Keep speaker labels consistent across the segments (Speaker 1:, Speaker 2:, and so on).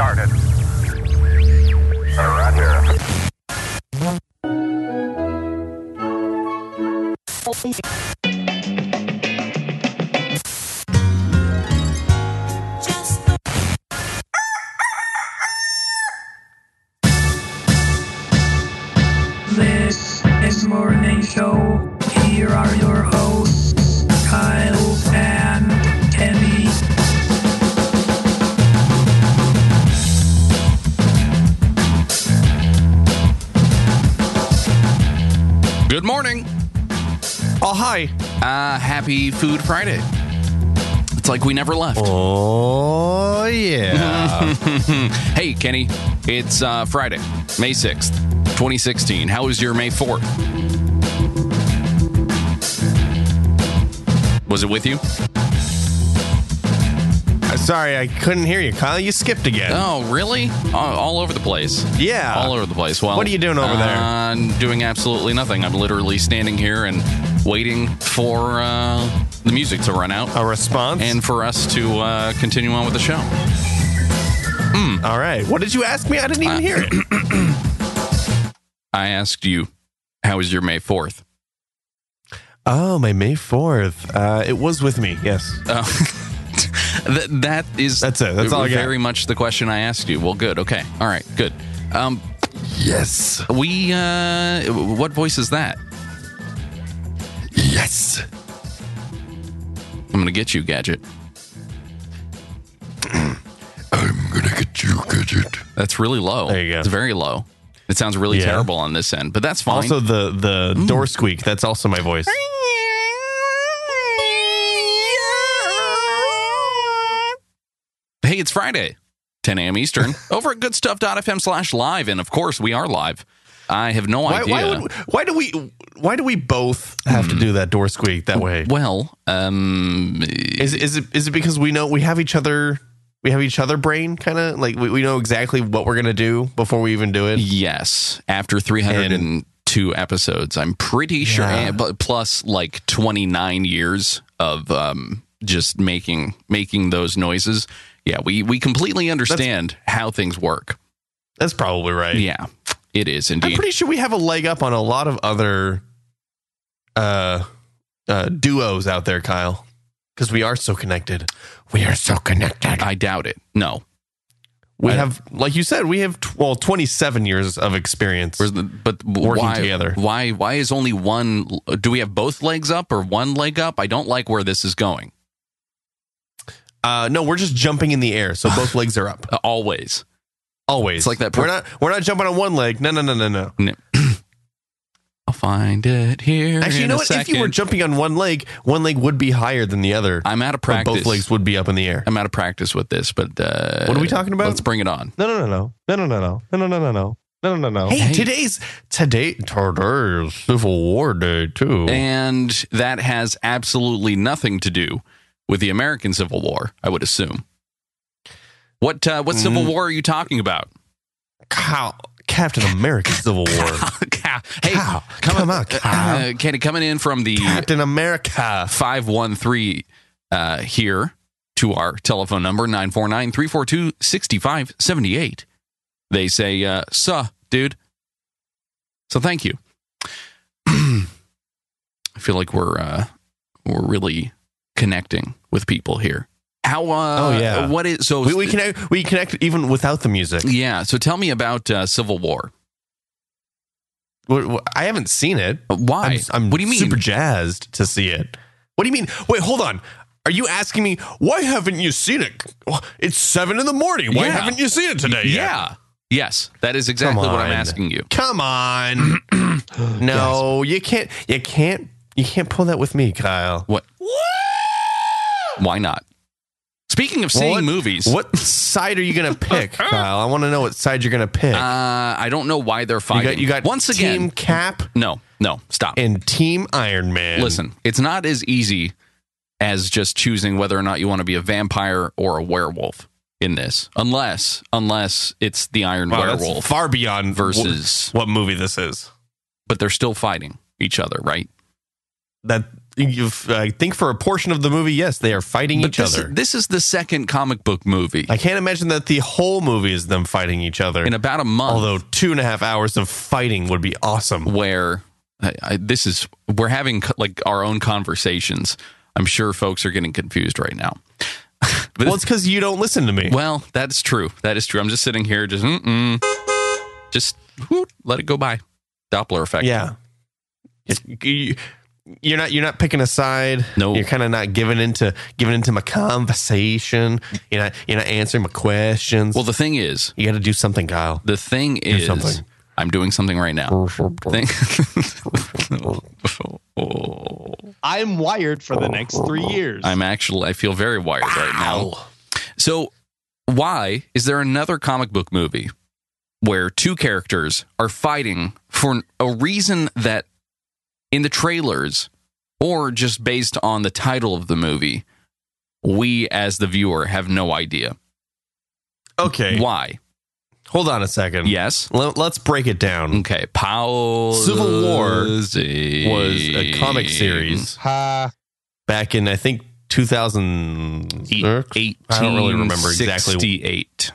Speaker 1: started. Right here.
Speaker 2: This is Morning Show. Here are your hosts, Kyle and Kenny.
Speaker 3: Good morning.
Speaker 4: Oh, hi.
Speaker 3: Happy Food Friday. It's like we never left.
Speaker 4: Oh, yeah.
Speaker 3: Hey, Kenny, it's Friday, May 6th, 2016. How was your May 4th? Was it with you?
Speaker 4: Sorry, I couldn't hear you, Kyle. You skipped again.
Speaker 3: Oh, really? All over the place.
Speaker 4: Yeah.
Speaker 3: All over the place. Well,
Speaker 4: What are you doing over there?
Speaker 3: I'm doing absolutely nothing. I'm literally standing here and waiting for the music to run out.
Speaker 4: A response?
Speaker 3: And for us to continue on with the show.
Speaker 4: All right. What did you ask me? I didn't even hear it.
Speaker 3: I asked you, how was your May 4th?
Speaker 4: Oh, my May 4th. It was with me, yes.
Speaker 3: That is...
Speaker 4: That's it. That's all I got.
Speaker 3: Very much the question I asked you. Well, good. Okay. All right. Good.
Speaker 4: Yes.
Speaker 3: What voice is that?
Speaker 4: Yes.
Speaker 3: I'm going to get you, Gadget.
Speaker 4: I'm going to get you, Gadget.
Speaker 3: That's really low.
Speaker 4: There you go.
Speaker 3: It's very low. It sounds really terrible on this end, but that's fine.
Speaker 4: Also, the door squeak. That's also my voice.
Speaker 3: Hey, it's Friday, 10 a.m. Eastern, over at goodstuff.fm/live. And of course, we are live. I have no idea.
Speaker 4: Why do we both have to do that door squeak that way?
Speaker 3: Well,
Speaker 4: Is it because we know we have each other brain, kind of like we know exactly what we're gonna do before we even do it?
Speaker 3: yes. After 302 episodes, I'm pretty sure, and plus like 29 years of just making those noises. Yeah, we completely understand how things work.
Speaker 4: That's probably right.
Speaker 3: Yeah, it is indeed.
Speaker 4: I'm pretty sure we have a leg up on a lot of other duos out there, Kyle, because we are so connected. We are so connected.
Speaker 3: I doubt it. No.
Speaker 4: We have, like you said, we have 27 years of experience.
Speaker 3: But
Speaker 4: working
Speaker 3: why,
Speaker 4: together.
Speaker 3: Why is only one? Do we have both legs up or one leg up? I don't like where this is going.
Speaker 4: No, we're just jumping in the air, so both legs are up.
Speaker 3: Always.
Speaker 4: Always.
Speaker 3: It's like that.
Speaker 4: We're not jumping on one leg. No.
Speaker 3: I'll find it here.
Speaker 4: Actually, you know what? If you were jumping on one leg would be higher than the other.
Speaker 3: I'm out of practice.
Speaker 4: Both legs would be up in the air.
Speaker 3: I'm out of practice with this, but
Speaker 4: what are we talking about?
Speaker 3: Let's bring it on.
Speaker 4: No. Hey, today's Civil War Day too,
Speaker 3: and that has absolutely nothing to do with the American Civil War, I would assume. What Civil War are you talking about?
Speaker 4: Captain America Civil War.
Speaker 3: Hey, come on, Kenny, coming in from the
Speaker 4: Captain America
Speaker 3: 513 here to our telephone number 949-342-6578. They say, dude. So thank you. I feel like we're really connecting with people here. How? What is so?
Speaker 4: We connect even without the music.
Speaker 3: Yeah. So tell me about Civil War.
Speaker 4: I haven't seen it.
Speaker 3: Why?
Speaker 4: I'm
Speaker 3: what do you mean?
Speaker 4: Super jazzed to see it. What do you mean? Wait, hold on. Are you asking me why haven't you seen it? It's 7 a.m. Why haven't you seen it today?
Speaker 3: Yeah. Yes, that is exactly what I'm asking you.
Speaker 4: Come on. No, you can't pull that with me, Kyle.
Speaker 3: What? Why not? Speaking of seeing movies,
Speaker 4: what side are you going to pick, Kyle? I want to know what side you're going to pick.
Speaker 3: I don't know why they're fighting.
Speaker 4: You got
Speaker 3: once again,
Speaker 4: Team Cap.
Speaker 3: No, stop.
Speaker 4: And Team Iron Man.
Speaker 3: Listen, it's not as easy as just choosing whether or not you want to be a vampire or a werewolf in this, unless it's the Iron Werewolf.
Speaker 4: That's far beyond
Speaker 3: versus
Speaker 4: what movie this is.
Speaker 3: But they're still fighting each other, right?
Speaker 4: That I think for a portion of the movie, yes, they are fighting each other.
Speaker 3: This is the second comic book movie.
Speaker 4: I can't imagine that the whole movie is them fighting each other
Speaker 3: in about a month.
Speaker 4: Although 2.5 hours of fighting would be awesome.
Speaker 3: Where we're having like our own conversations. I'm sure folks are getting confused right now.
Speaker 4: But it's because you don't listen to me.
Speaker 3: Well, that's true. That is true. I'm just sitting here, just let it go by. Doppler effect.
Speaker 4: Yeah. You're not picking a side.
Speaker 3: No,
Speaker 4: you're kind of not giving into my conversation. You're not answering my questions.
Speaker 3: Well, the thing is,
Speaker 4: you got to do something, Kyle.
Speaker 3: The thing is, I'm doing something right now.
Speaker 1: I'm wired for the next 3 years.
Speaker 3: I feel very wired right now. So, why is there another comic book movie where two characters are fighting for a reason that in the trailers or just based on the title of the movie, we as the viewer have no idea?
Speaker 4: Okay.
Speaker 3: Why?
Speaker 4: Hold on a second.
Speaker 3: Yes.
Speaker 4: Let's break it down.
Speaker 3: Okay.
Speaker 4: Civil War was a comic series back in, I think, 2008. I don't really remember exactly.
Speaker 3: 68.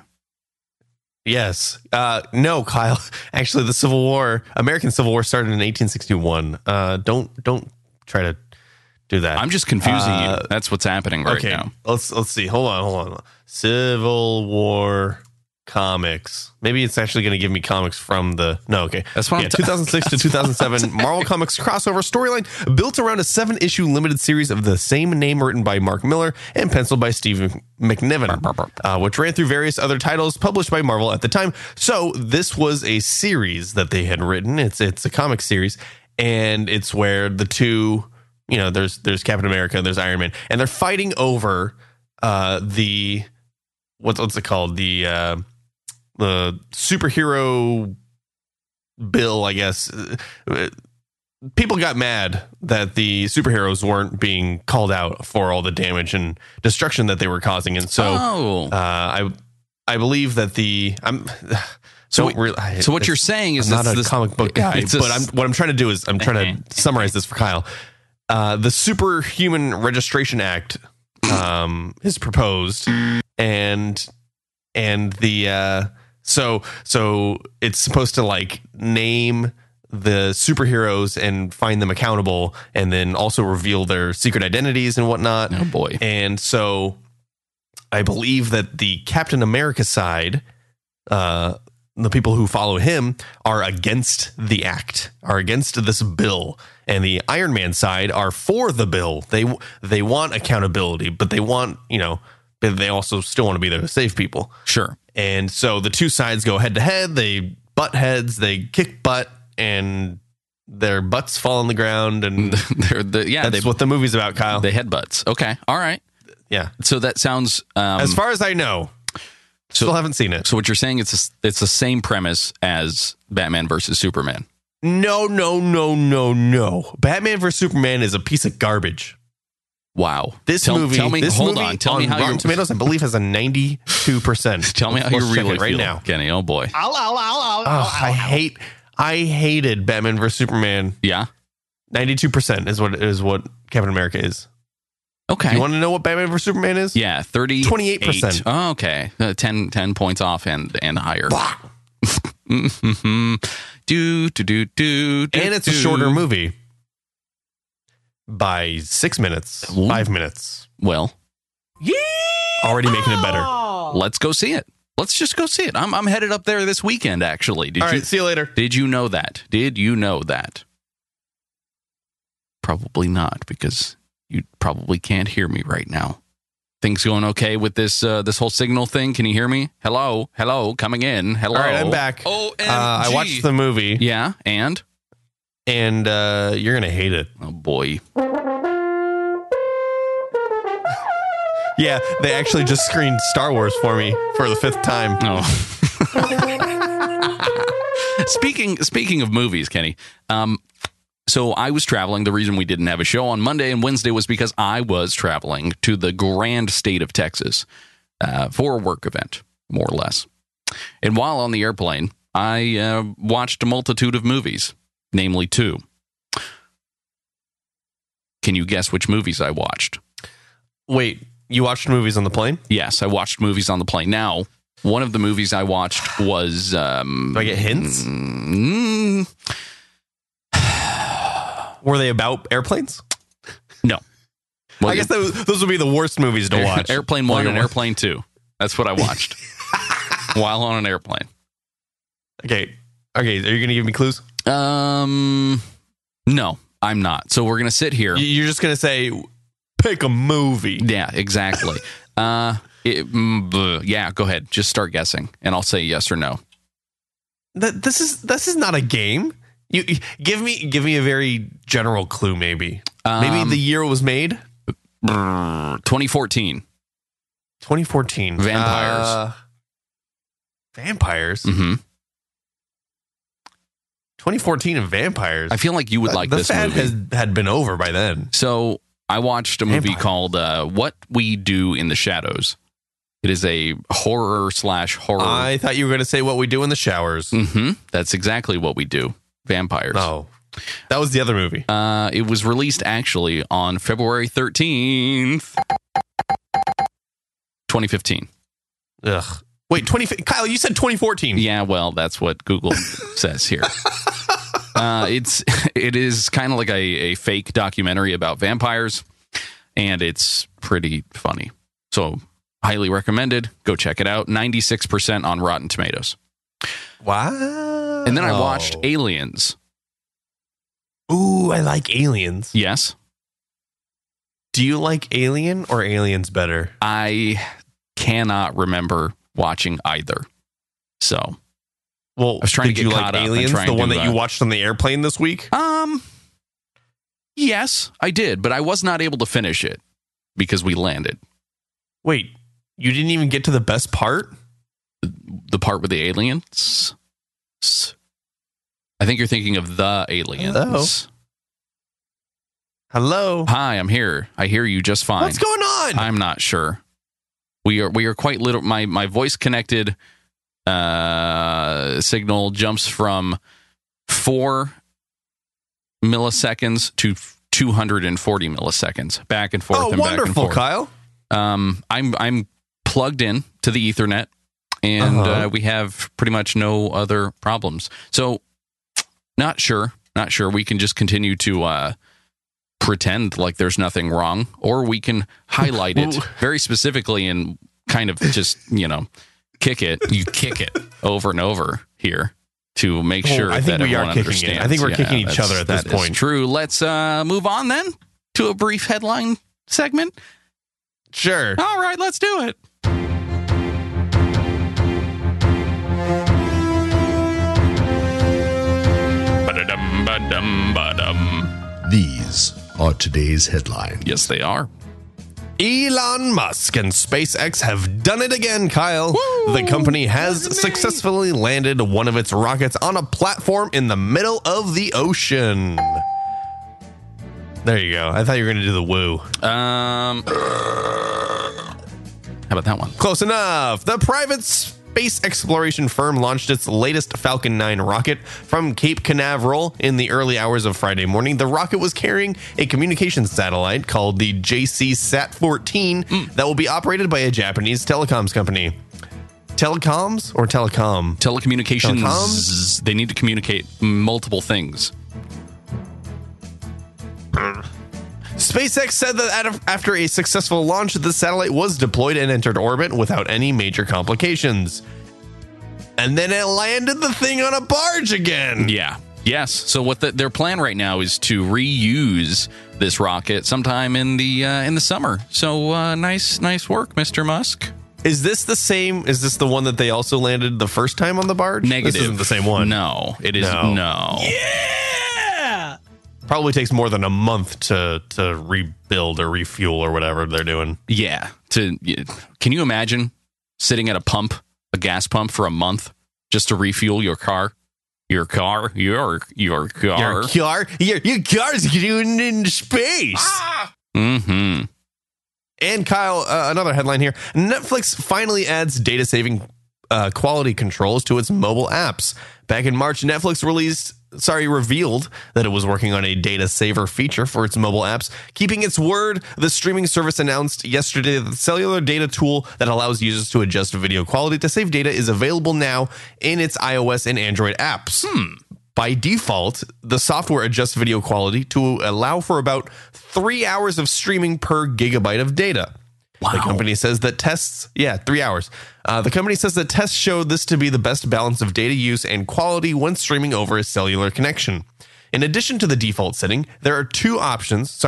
Speaker 4: Yes. No, Kyle. Actually, the American Civil War started in 1861. Don't try to do that.
Speaker 3: I'm just confusing you. That's what's happening right now.
Speaker 4: Let's see. Hold on. Civil War comics. Maybe it's actually going to give me comics from the... No, okay.
Speaker 3: That's what
Speaker 4: 2006 to 2007 Marvel Comics crossover storyline built around a 7-issue limited series of the same name written by Mark Miller and penciled by Steve McNiven, which ran through various other titles published by Marvel at the time. So this was a series that they had written. It's a comic series, and it's where the two... there's Captain America, there's Iron Man, and they're fighting over the... What's it called? The superhero bill, I guess. People got mad that the superheroes weren't being called out for all the damage and destruction that they were causing, and so I believe that
Speaker 3: So what you're saying is
Speaker 4: I'm not a comic book guy, but what I'm trying to do is I'm trying to summarize this for Kyle. The Superhuman Registration Act is proposed, and the so it's supposed to like name the superheroes and find them accountable, and then also reveal their secret identities and whatnot.
Speaker 3: Oh boy!
Speaker 4: And so I believe that the Captain America side, the people who follow him, are against the act, are against this bill, and the Iron Man side are for the bill. They want accountability, but they want but they also still want to be there to save people.
Speaker 3: Sure.
Speaker 4: And so the two sides go head to head. They butt heads. They kick butt, and their butts fall on the ground. And that's what the movie's about, Kyle.
Speaker 3: They headbutts. Okay. All right.
Speaker 4: Yeah.
Speaker 3: So that sounds...
Speaker 4: as far as I know, still haven't seen it.
Speaker 3: So what you're saying, it's the same premise as Batman versus Superman.
Speaker 4: No. Batman vs. Superman is a piece of garbage.
Speaker 3: Wow.
Speaker 4: Tell me
Speaker 3: on
Speaker 4: Rotten Tomatoes, I believe, has a 92%.
Speaker 3: Tell me how you really
Speaker 4: right
Speaker 3: feel,
Speaker 4: now,
Speaker 3: Kenny. Oh boy.
Speaker 4: I hated Batman vs. Superman.
Speaker 3: Yeah.
Speaker 4: 92% is what Captain America is.
Speaker 3: Okay.
Speaker 4: You want to know what Batman vs. Superman is?
Speaker 3: Yeah,
Speaker 4: 28%.
Speaker 3: Oh, okay. 10 points off and higher. And
Speaker 4: it's a shorter movie by 6 minutes, 5 minutes.
Speaker 3: Well,
Speaker 4: already making it better.
Speaker 3: Let's go see it. Let's just go see it. I'm headed up there this weekend, actually.
Speaker 4: All right, see you later.
Speaker 3: Did you know that? Probably not, because you probably can't hear me right now. Things going okay with this whole signal thing? Can you hear me? Hello, coming in. Hello.
Speaker 4: All right, I'm back.
Speaker 3: OMG.
Speaker 4: I watched the movie.
Speaker 3: Yeah, and
Speaker 4: you're gonna hate it.
Speaker 3: Oh boy.
Speaker 4: Yeah, they actually just screened Star Wars for me for the 5th time.
Speaker 3: Oh. Speaking of movies, Kenny. So I was traveling. The reason we didn't have a show on Monday and Wednesday was because I was traveling to the grand state of Texas for a work event, more or less. And while on the airplane, I watched a multitude of movies, namely 2. Can you guess which movies I watched?
Speaker 4: Wait, you watched movies on the plane?
Speaker 3: Yes, I watched movies on the plane. Now, one of the movies I watched was...
Speaker 4: Do I get hints?
Speaker 3: mm,
Speaker 4: Were they about airplanes?
Speaker 3: no. Well,
Speaker 4: I guess those would be the worst movies to watch.
Speaker 3: Airplane 1 and Airplane 2. That's what I watched while on an airplane.
Speaker 4: Okay. Are you going to give me clues?
Speaker 3: No, I'm not. So we're going to sit here.
Speaker 4: You're just going to say, pick a movie.
Speaker 3: Yeah, exactly. Yeah, go ahead. Just start guessing, and I'll say yes or no.
Speaker 4: This is not a game. You give me a very general clue, maybe. Maybe the year it was made.
Speaker 3: 2014.
Speaker 4: 2014.
Speaker 3: Vampires.
Speaker 4: Vampires.
Speaker 3: Mm-hmm.
Speaker 4: 2014 and vampires.
Speaker 3: I feel like you would like this
Speaker 4: fad
Speaker 3: movie.
Speaker 4: had been over by then.
Speaker 3: So I watched a movie
Speaker 4: Vampire.
Speaker 3: called What We Do in the Shadows. It is a horror.
Speaker 4: I thought you were going to say What We Do in the Showers.
Speaker 3: Mm-hmm. That's exactly what we do. Vampires.
Speaker 4: Oh, that was the other movie.
Speaker 3: It was released actually on February 13th, 2015.
Speaker 4: Ugh. Wait, Kyle, you said 2014.
Speaker 3: Yeah, well, that's what Google says here. It is kind of like a fake documentary about vampires, and it's pretty funny. So highly recommended. Go check it out. 96% on Rotten Tomatoes.
Speaker 4: Wow.
Speaker 3: And then I watched Aliens.
Speaker 4: Ooh, I like Aliens.
Speaker 3: Yes.
Speaker 4: Do you like Alien or Aliens better?
Speaker 3: I cannot remember watching either. So,
Speaker 4: well,
Speaker 3: I was trying to get
Speaker 4: you
Speaker 3: caught
Speaker 4: like
Speaker 3: up
Speaker 4: Aliens,
Speaker 3: and trying
Speaker 4: the
Speaker 3: to
Speaker 4: one that you watched on the airplane this week?
Speaker 3: Yes, I did, but I was not able to finish it because we landed.
Speaker 4: Wait, you didn't even get to the best part?
Speaker 3: The part with the aliens? I think you're thinking of The Aliens.
Speaker 4: Hello.
Speaker 3: Hi, I'm here. I hear you just fine.
Speaker 4: What's going on?
Speaker 3: I'm not sure. We are quite little. My voice connected signal jumps from 4 milliseconds to 240 milliseconds, back and forth.
Speaker 4: Oh,
Speaker 3: and
Speaker 4: wonderful,
Speaker 3: back and forth.
Speaker 4: Kyle.
Speaker 3: I'm plugged in to the Ethernet, and we have pretty much no other problems. So, not sure. We can just continue to pretend like there's nothing wrong, or we can highlight it very specifically and kind of just, kick it. You kick it over and over here to make sure
Speaker 4: I think
Speaker 3: that
Speaker 4: we are
Speaker 3: everyone
Speaker 4: kicking it.
Speaker 3: understands.
Speaker 4: I think we're kicking each other at this
Speaker 3: That is
Speaker 4: point.
Speaker 3: true. Let's move on then to a brief headline segment.
Speaker 4: Sure.
Speaker 3: All right, let's do it. Ba-da-dum, ba-dum, ba-dum.
Speaker 5: These are today's headlines.
Speaker 3: Yes, they are.
Speaker 4: Elon Musk and SpaceX have done it again, Kyle. The company has successfully landed one of its rockets on a platform in the middle of the ocean. There you go. I thought you were going to do the woo.
Speaker 3: How about that one?
Speaker 4: Close enough. The private space exploration firm launched its latest Falcon 9 rocket from Cape Canaveral in the early hours of Friday morning. The rocket was carrying a communications satellite called the JC-Sat-14 that will be operated by a Japanese telecoms company. Telecoms or telecom?
Speaker 3: Telecommunications.
Speaker 4: Telecoms?
Speaker 3: They need to communicate multiple things.
Speaker 4: SpaceX said that after a successful launch, the satellite was deployed and entered orbit without any major complications. And then it landed the thing on a barge again.
Speaker 3: Yeah. Yes. So what their plan right now is to reuse this rocket sometime in the summer. So nice work, Mr. Musk.
Speaker 4: Is this the same? Is this the one that they also landed the first time on the barge?
Speaker 3: Negative.
Speaker 4: This isn't the same one.
Speaker 3: No, it is no.
Speaker 4: Yeah. Probably takes more than a month to rebuild or refuel or whatever they're doing.
Speaker 3: Yeah. Can you imagine sitting at a gas pump for a month just to refuel your car? Your car.
Speaker 4: Your car's going into space.
Speaker 3: Mm-hmm.
Speaker 4: And Kyle, another headline here. Netflix finally adds data-saving quality controls to its mobile apps. Back in March, Netflix released revealed that it was working on a data saver feature for its mobile apps. Keeping its word, the streaming service announced yesterday that the cellular data tool that allows users to adjust video quality to save data is available now in its iOS and Android apps. By default, the software adjusts video quality to allow for about 3 hours of streaming per gigabyte of data.
Speaker 3: Wow.
Speaker 4: The company says that 3 hours. The company says that tests showed this to be the best balance of data use and quality when streaming over a cellular connection. In addition to the default setting, there are three options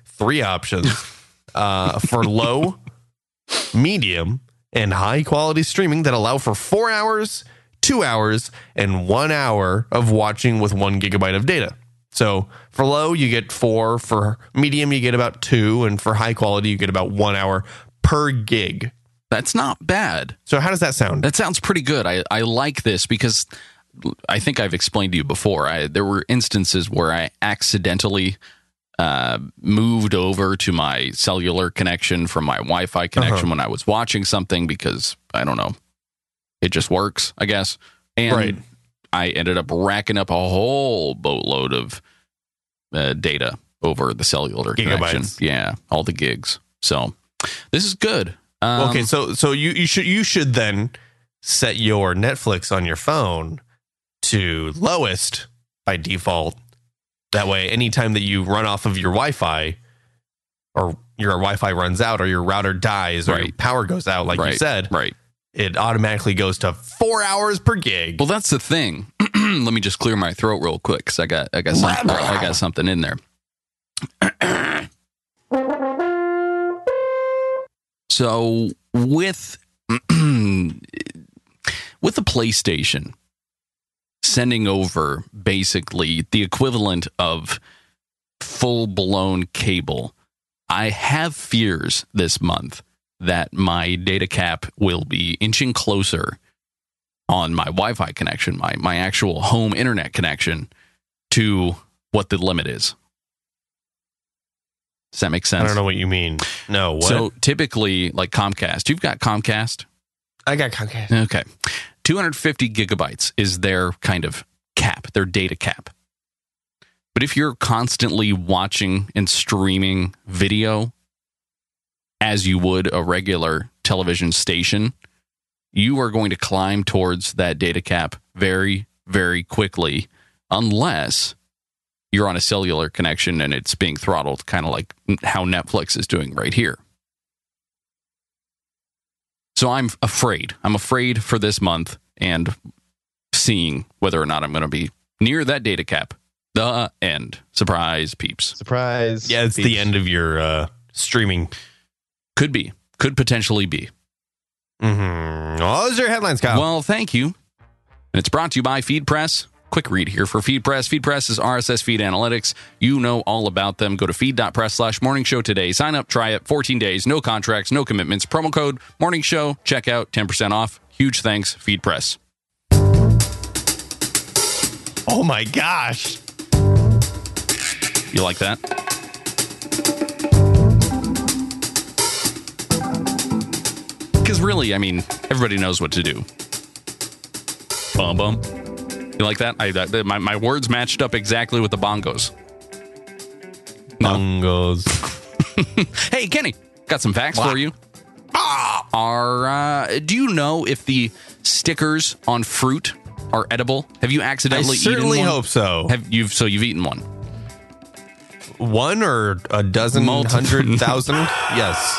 Speaker 4: for low, medium, and high quality streaming that allow for 4 hours, 2 hours, and 1 hour of watching with 1 gigabyte of data. So for low, you get 4. For medium, you get about 2. And for high quality, you get about 1 hour per gig.
Speaker 3: That's not bad.
Speaker 4: So how does that sound?
Speaker 3: That sounds pretty good. I like this because I think I've explained to you before. There were instances where I accidentally moved over to my cellular connection from my Wi-Fi connection when I was watching something because, I don't know, it just works, I guess. And I ended up racking up a whole boatload of data over the cellular connection. Yeah, all the gigs. So this is good.
Speaker 4: Okay, so you should then set your Netflix on your phone to lowest by default. That way, anytime that you run off of your Wi-Fi, or your Wi-Fi runs out, or your router dies, or your power goes out, like you said, it automatically goes to 4 hours per gig.
Speaker 3: Well, that's the thing. Let me just clear my throat real quick because I got something in there. So with the PlayStation sending over basically the equivalent of full-blown cable, I have fears this month that my data cap will be inching closer on my Wi-Fi connection, my actual home internet connection, to what the limit is. Does that make sense?
Speaker 4: I don't know what you mean. No, what?
Speaker 3: So typically, like Comcast, you've got Comcast?
Speaker 4: I got Comcast.
Speaker 3: Okay. 250 gigabytes is their kind of cap, their data cap. But if you're constantly watching and streaming video as you would a regular television station, you are going to climb towards that data cap very, very quickly, unless you're on a cellular connection and it's being throttled, kind of like how Netflix is doing right here. So I'm afraid. I'm afraid for this month and seeing whether or not I'm going to be near that data cap. The end. Surprise, peeps.
Speaker 1: Surprise.
Speaker 4: Yeah, it's
Speaker 1: peeps.
Speaker 4: the end of your streaming.
Speaker 3: Could be. Could potentially be.
Speaker 4: Mm-hmm. Well, those are your headlines, Kyle.
Speaker 3: Well, thank you. And it's brought to you by FeedPress. Quick read here for FeedPress. FeedPress is RSS feed analytics. You know all about them. Go to feed.press/morningshow today. Sign up, try it. 14 days, no contracts, no commitments. Promo code Morning Show. Check out 10% off. Huge thanks, FeedPress.
Speaker 4: Oh my gosh.
Speaker 3: You like that? Because really, I mean, everybody knows what to do. Bum bum. You like that? My words matched up exactly with the bongos. No.
Speaker 4: Bongos.
Speaker 3: Hey, Kenny, got some facts for you. Do you know if the stickers on fruit are edible? Have you accidentally eaten one? I
Speaker 4: certainly hope so.
Speaker 3: You've eaten one?
Speaker 4: One or a dozen, 100,000? Yes.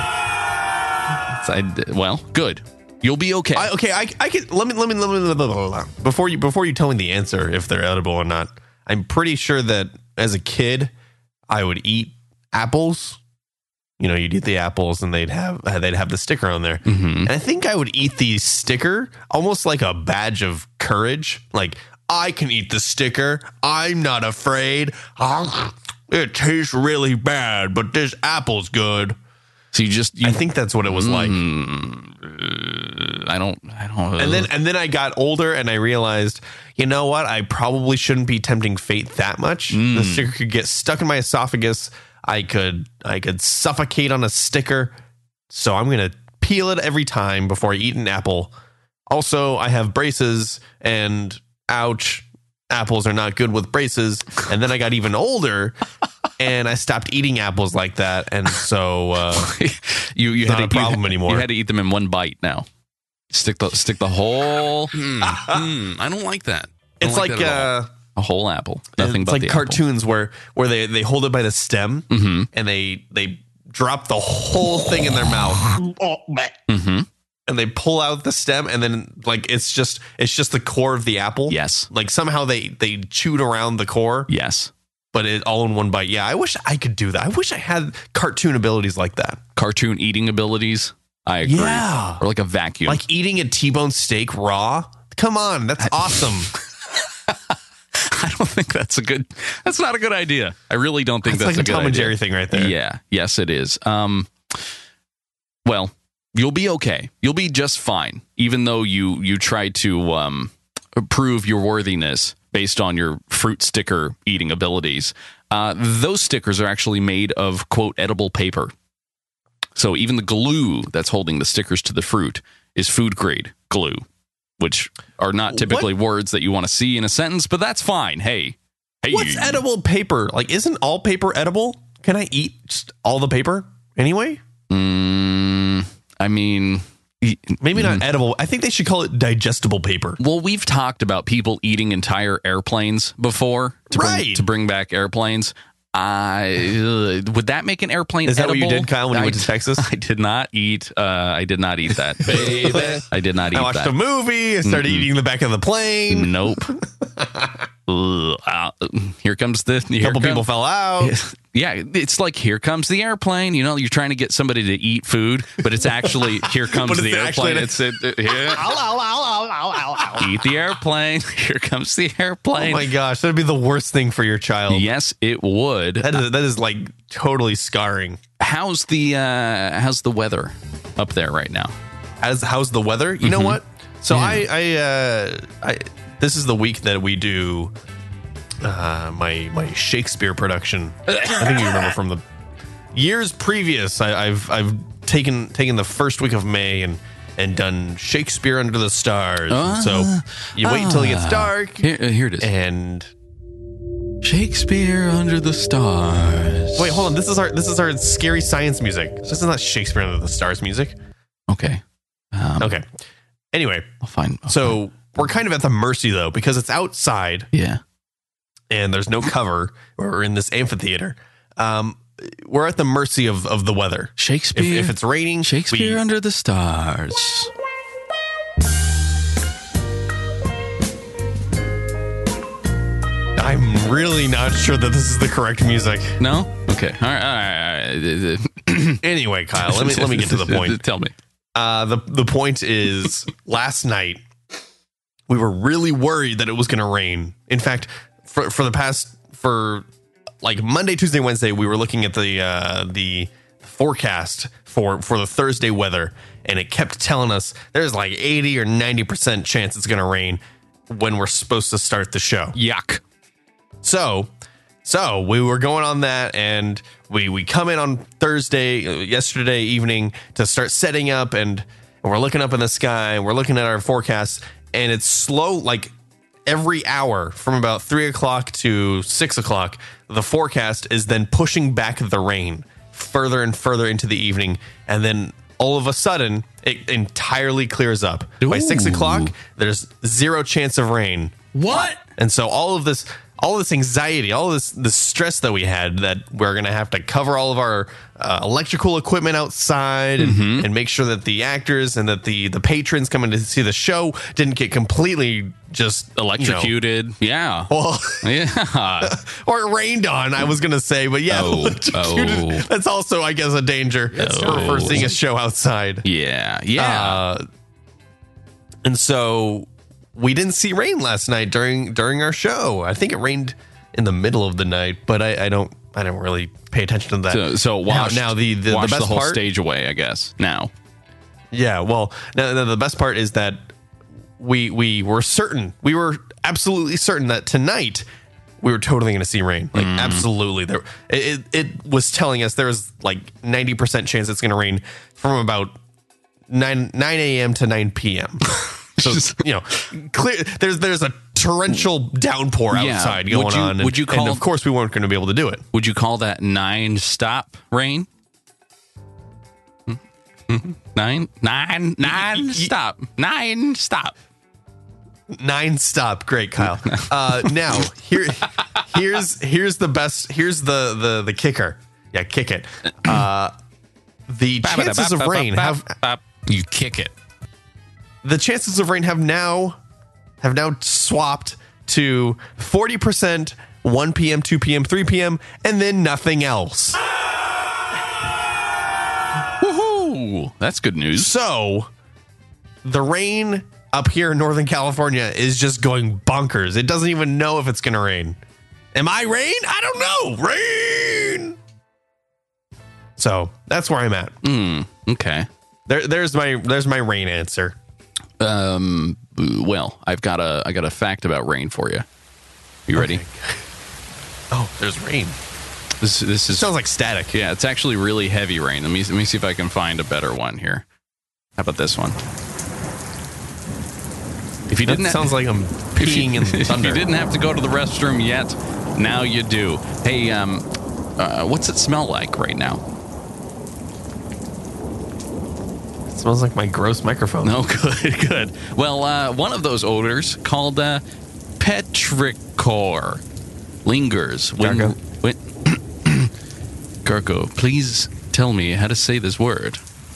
Speaker 3: Well, good. You'll be okay.
Speaker 4: I can let me before you tell me the answer if they're edible or not. I'm pretty sure that as a kid, I would eat apples. You know, you'd eat the apples and they'd have the sticker on there.
Speaker 3: Mm-hmm.
Speaker 4: And I think I would eat the sticker almost like a badge of courage. Like, I can eat the sticker. I'm not afraid. It tastes really bad, but this apple's good.
Speaker 3: So I
Speaker 4: think that's what it was like.
Speaker 3: I don't.
Speaker 4: And then I got older and I realized, you know what? I probably shouldn't be tempting fate that much. The sticker could get stuck in my esophagus. I could suffocate on a sticker. So I'm going to peel it every time before I eat an apple. Also, I have braces and ouch. apples are not good with braces. And then I got even older and I stopped eating apples like that. And so
Speaker 3: you
Speaker 4: not
Speaker 3: had
Speaker 4: a problem anymore.
Speaker 3: You had to eat them in one bite now. Stick the whole.
Speaker 6: I don't like that. I don't
Speaker 4: it's like
Speaker 6: that at all.
Speaker 3: A whole apple. Nothing
Speaker 4: it's
Speaker 3: but
Speaker 4: like
Speaker 3: the
Speaker 4: cartoons where they hold it by the stem and they drop the whole thing in their mouth. And they pull out the stem and then like it's just the core of the apple.
Speaker 3: Yes.
Speaker 4: Like somehow they chewed around the core.
Speaker 3: Yes.
Speaker 4: But it all in one bite. Yeah, I wish I could do that. I wish I had cartoon abilities like that.
Speaker 3: Cartoon eating abilities. I agree.
Speaker 4: Yeah.
Speaker 3: Or like a vacuum.
Speaker 4: Like eating a T-bone steak raw. Come on, that's awesome.
Speaker 3: I don't think that's not a good idea. I really don't think that's
Speaker 4: like
Speaker 3: a good
Speaker 4: Tom
Speaker 3: idea.
Speaker 4: and Jerry thing right there.
Speaker 3: Yeah. Yes, it is. Well, you'll be okay. You'll be just fine, even though you try to prove your worthiness based on your fruit sticker eating abilities. Those stickers are actually made of, quote, edible paper. So even the glue that's holding the stickers to the fruit is food grade glue, which are not typically words that you want to see in a sentence, but that's fine. Hey.
Speaker 4: What's edible paper? Like, isn't all paper edible? Can I eat just all the paper anyway?
Speaker 3: I mean,
Speaker 4: maybe not edible. I think they should call it digestible paper.
Speaker 3: Well, we've talked about people eating entire airplanes before to bring back airplanes. Would that make an airplane
Speaker 4: Is that
Speaker 3: edible?
Speaker 4: what you did, Kyle, when you went to Texas?
Speaker 3: I did not eat that, baby. I did not eat that.
Speaker 4: I watched a movie. I started eating the back of the plane.
Speaker 3: Nope. Here comes the...
Speaker 4: A couple people fell out.
Speaker 3: Yeah, it's like, here comes the airplane. You know, you're trying to get somebody to eat food, but it's actually, here comes the airplane. It's here. Eat the airplane. Here comes the airplane.
Speaker 4: Oh my gosh, that'd be the worst thing for your child.
Speaker 3: Yes, it would.
Speaker 4: That is like totally scarring.
Speaker 3: How's the weather up there right now?
Speaker 4: How's the weather? You know what? So I this is the week that we do my Shakespeare production. I think you remember from the years previous. I've taken the first week of May and done Shakespeare Under the Stars. So you wait until it gets dark.
Speaker 3: Here it is.
Speaker 4: And
Speaker 3: Shakespeare Under the Stars.
Speaker 4: Wait, hold on. This is our scary science music. This is not Shakespeare Under the Stars music.
Speaker 3: Okay.
Speaker 4: Okay. Anyway,
Speaker 3: I'll find.
Speaker 4: We're kind of at the mercy though, because it's outside.
Speaker 3: Yeah.
Speaker 4: And there's no cover. We're in this amphitheater. We're at the mercy of the weather.
Speaker 3: Shakespeare.
Speaker 4: If it's raining,
Speaker 3: Shakespeare Under the Stars.
Speaker 4: I'm really not sure that this is the correct music.
Speaker 3: No? Okay. All right.
Speaker 4: Anyway, Kyle, let me get to the point.
Speaker 3: Tell me.
Speaker 4: The point is, last night we were really worried that it was going to rain. In fact, for like Monday, Tuesday, Wednesday, we were looking at the forecast for the Thursday weather, and it kept telling us there's like 80 or 90% chance it's going to rain when we're supposed to start the show.
Speaker 3: Yuck.
Speaker 4: So we were going on that, and we come in on yesterday evening to start setting up, and we're looking up in the sky, and we're looking at our forecast, and it's slow, like every hour from about 3 o'clock to 6 o'clock, the forecast is then pushing back the rain further and further into the evening, and then all of a sudden it entirely clears up. By 6 o'clock, there's zero chance of rain.
Speaker 3: What?
Speaker 4: And so all this anxiety, all this stress that we had, that we're going to have to cover all of our electrical equipment outside and make sure that the actors and that the patrons coming to see the show didn't get completely just
Speaker 3: electrocuted. Yeah.
Speaker 4: Well,
Speaker 3: yeah.
Speaker 4: Or rained on, I was going to say. But yeah, electrocuted. That's also, I guess, a danger for seeing a show outside.
Speaker 3: Yeah. Yeah.
Speaker 4: And so we didn't see rain last night during our show. I think it rained in the middle of the night, but I don't really pay attention to that.
Speaker 3: So wash
Speaker 4: the best
Speaker 3: the whole
Speaker 4: part,
Speaker 3: stage away, I guess. Now.
Speaker 4: Yeah, well, now the best part is that we were certain. We were absolutely certain that tonight we were totally going to see rain. Like absolutely. It was telling us there was like 90% chance it's going to rain from about 9 a.m. to 9 p.m. So, clear. There's a torrential downpour outside going on.
Speaker 3: Would you call?
Speaker 4: And of course, we weren't going to be able to do it.
Speaker 3: Would you call that 9-stop rain? Nine stop.
Speaker 4: 9 stop. Great, Kyle. Now here's the best. Here's the kicker. Yeah, kick it. The chances of rain
Speaker 3: you kick it.
Speaker 4: The chances of rain have now swapped to 40%, 1 p.m., 2 p.m., 3 p.m., and then nothing else.
Speaker 3: Woohoo! That's good news.
Speaker 4: So the rain up here in Northern California is just going bonkers. It doesn't even know if it's going to rain. Am I rain? I don't know. Rain. So that's where I'm at.
Speaker 3: Okay.
Speaker 4: There's my rain answer.
Speaker 3: Well, I got a fact about rain for you. You ready?
Speaker 4: Oh, there's rain.
Speaker 3: This is
Speaker 4: sounds like static.
Speaker 3: Yeah, it's actually really heavy rain. Let me see if I can find a better one here. How about this one? If you didn't,
Speaker 4: sounds like I'm peeing in thunder.
Speaker 3: If you didn't have to go to the restroom yet, now you do. Hey, what's it smell like right now?
Speaker 4: It smells like my gross microphone.
Speaker 3: No, good. Well, one of those odors called petrichor lingers when Gargo, please tell me how to say this word.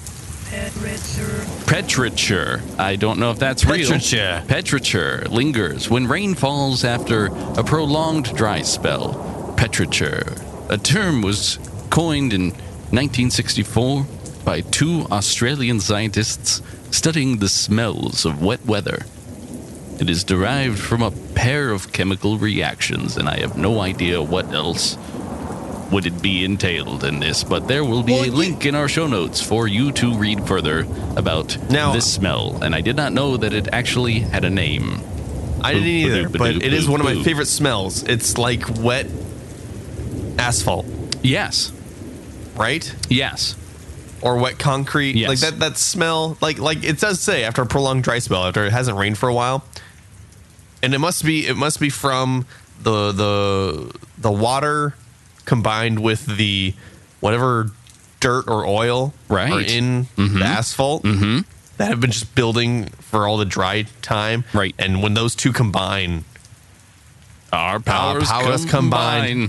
Speaker 3: Petrichor. I don't know if that's real. Petrichor lingers when rain falls after a prolonged dry spell. Petrichor. A term was coined in 1964 by 2 Australian scientists studying the smells of wet weather. It is derived from a pair of chemical reactions, and I have no idea what else would it be entailed in this, but there will be a link in our show notes for you to read further about this smell, and I did not know that it actually had a name.
Speaker 4: I didn't either, but it is one of my favorite smells. It's like wet asphalt.
Speaker 3: Yes.
Speaker 4: Right?
Speaker 3: Yes.
Speaker 4: Or wet concrete.
Speaker 3: Yes.
Speaker 4: Like that smell, like it does say after a prolonged dry spell, after it hasn't rained for a while. And it must be from the water combined with the whatever dirt or oil are in the asphalt that have been just building for all the dry time.
Speaker 3: Right.
Speaker 4: And when those two combine,
Speaker 3: our powers combine.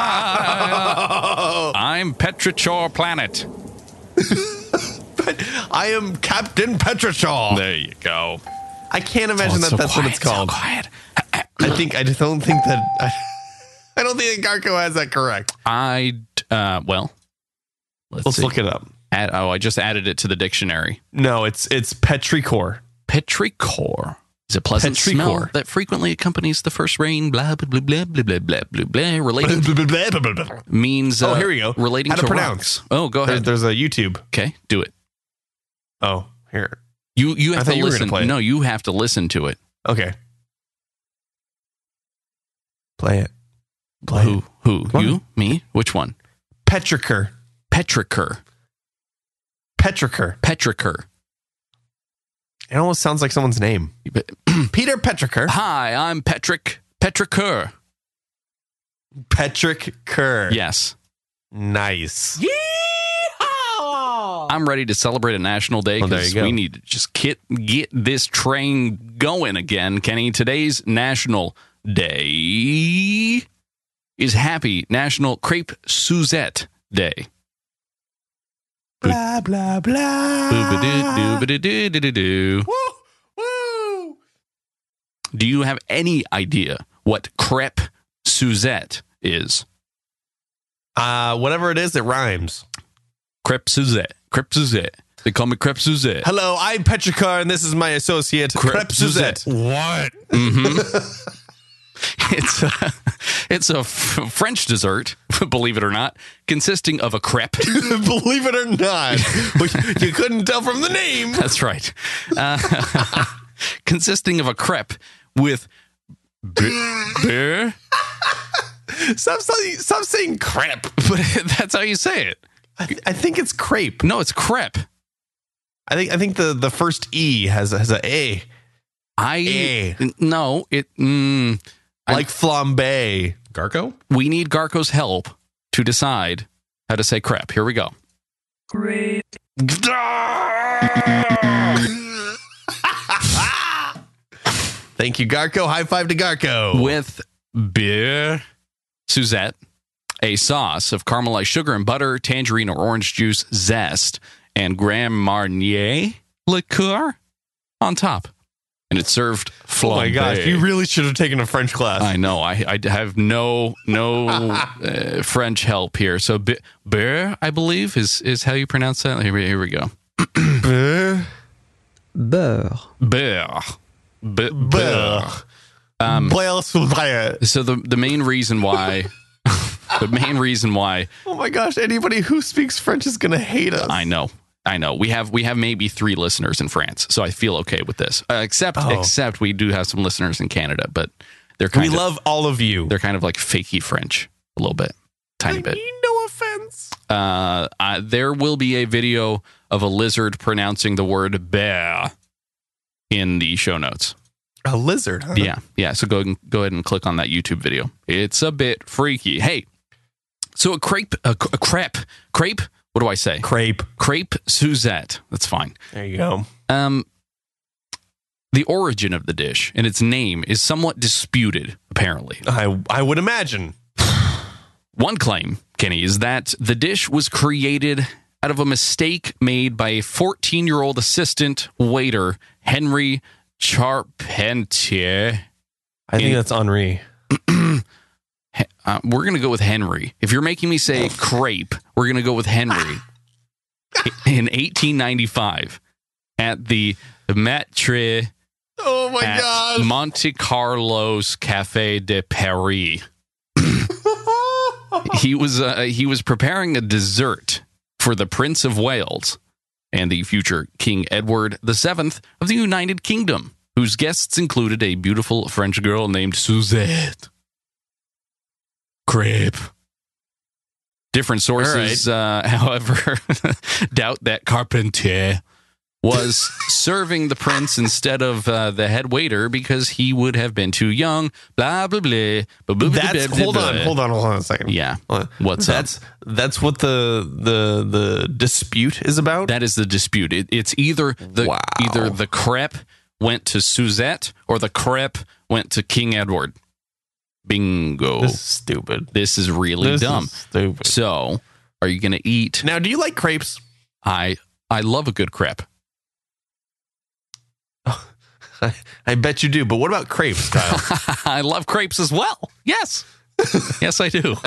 Speaker 3: I'm Petrichor Planet.
Speaker 4: I am Captain Petrichor.
Speaker 3: There you go.
Speaker 4: I can't imagine that's what it's called.
Speaker 3: So quiet.
Speaker 4: I don't think that Garco has that correct.
Speaker 3: Well,
Speaker 4: let's look it up.
Speaker 3: I just added it to the dictionary.
Speaker 4: No, it's petrichor.
Speaker 3: Petrichor is a pleasant smell that frequently accompanies the first rain. Blah blah blah blah blah blah blah blah. Relating means.
Speaker 4: Here we go.
Speaker 3: Relating
Speaker 4: How to pronounce?
Speaker 3: Rocks. Oh, go ahead.
Speaker 4: There's a YouTube.
Speaker 3: Okay, do it.
Speaker 4: Oh, here.
Speaker 3: You have to listen.
Speaker 4: Play it.
Speaker 3: No, you have to listen to it.
Speaker 4: Okay. Play it.
Speaker 3: Who? You? Me? Which one?
Speaker 4: Petrichor.
Speaker 3: Petrichor.
Speaker 4: It almost sounds like someone's name. Peter Petrichor.
Speaker 3: Hi, I'm Petrichor.
Speaker 4: Petrichor.
Speaker 3: Yes.
Speaker 4: Nice.
Speaker 3: I'm ready to celebrate a national day because we need to just get this train going again, Kenny. Today's national day is Happy National Crepe Suzette Day.
Speaker 4: Blah, blah, blah.
Speaker 3: Woo,
Speaker 4: woo.
Speaker 3: Do you have any idea what crepe Suzette is?
Speaker 4: Whatever it is, it rhymes.
Speaker 3: Crepe Suzette. They call me Crepe Suzette.
Speaker 4: Hello, I'm Petrichor, and this is my associate, Crepe Suzette.
Speaker 5: What?
Speaker 3: It's a French dessert, believe it or not, consisting of a crepe.
Speaker 4: Believe it or not. You couldn't tell from the name.
Speaker 3: That's right. Consisting of a crepe with beer.
Speaker 4: Stop saying crepe.
Speaker 3: But that's how you say it.
Speaker 4: I think it's crepe.
Speaker 3: No, it's crepe.
Speaker 4: I think the first E has a A.
Speaker 3: No, it
Speaker 4: like flambe.
Speaker 5: Garco?
Speaker 3: we need Garco's help to decide how to say crepe. Here we go.
Speaker 2: Great.
Speaker 4: Thank you, Garco. High five to Garco.
Speaker 3: With beer, Suzette, a sauce of caramelized sugar and butter, tangerine or orange juice zest, and Grand Marnier liqueur on top. And it's served flambé.
Speaker 4: Oh my gosh, you really should have taken a French class.
Speaker 3: I know. I have no French help here. So beurre, I believe, is how you pronounce that. Here we go.
Speaker 4: Beurre.
Speaker 3: Beurre. Beurre. So the main reason why
Speaker 4: Oh my gosh, anybody who speaks French is going to hate us.
Speaker 3: I know. We have maybe 3 listeners in France, so I feel okay with this. Except we do have some listeners in Canada, but we
Speaker 4: love all of you.
Speaker 3: They're kind of like fakey French a little bit, tiny bit.
Speaker 4: No offense.
Speaker 3: There will be a video of a lizard pronouncing the word bear in the show notes.
Speaker 4: A lizard, huh?
Speaker 3: Yeah. So go ahead and click on that YouTube video. It's a bit freaky. Hey, so a crepe. What do I say?
Speaker 4: Crepe
Speaker 3: Suzette. That's fine.
Speaker 4: There you go.
Speaker 3: The origin of the dish and its name is somewhat disputed, apparently.
Speaker 4: I would imagine.
Speaker 3: One claim, Kenny, is that the dish was created out of a mistake made by a 14-year-old assistant waiter, Henry Charpentier.
Speaker 4: I think that's Henri.
Speaker 3: We're going to go with Henry. If you're making me say crepe, we're going to go with Henry. In 1895, at the Maitre
Speaker 4: Oh my
Speaker 3: at
Speaker 4: gosh.
Speaker 3: Monte Carlo's Café de Paris. He was preparing a dessert for the Prince of Wales and the future King Edward VII of the United Kingdom, whose guests included a beautiful French girl named Suzette. Crepe. Different sources, however, doubt that Carpentier was serving the prince instead of the head waiter because he would have been too young. Blah blah blah.
Speaker 4: Hold on a second.
Speaker 3: Yeah. What's up?
Speaker 4: That's what the dispute is about.
Speaker 3: That is the dispute. It's either the crepe went to Suzette or the crepe went to King Edward. Bingo.
Speaker 4: This is stupid.
Speaker 3: This is really dumb.
Speaker 4: Is stupid.
Speaker 3: So, are you going to eat?
Speaker 4: Now, do you like crepes?
Speaker 3: I love a good crepe.
Speaker 4: I bet you do. But what about crepes, Kyle?
Speaker 3: I love crepes as well. Yes. Yes, I do.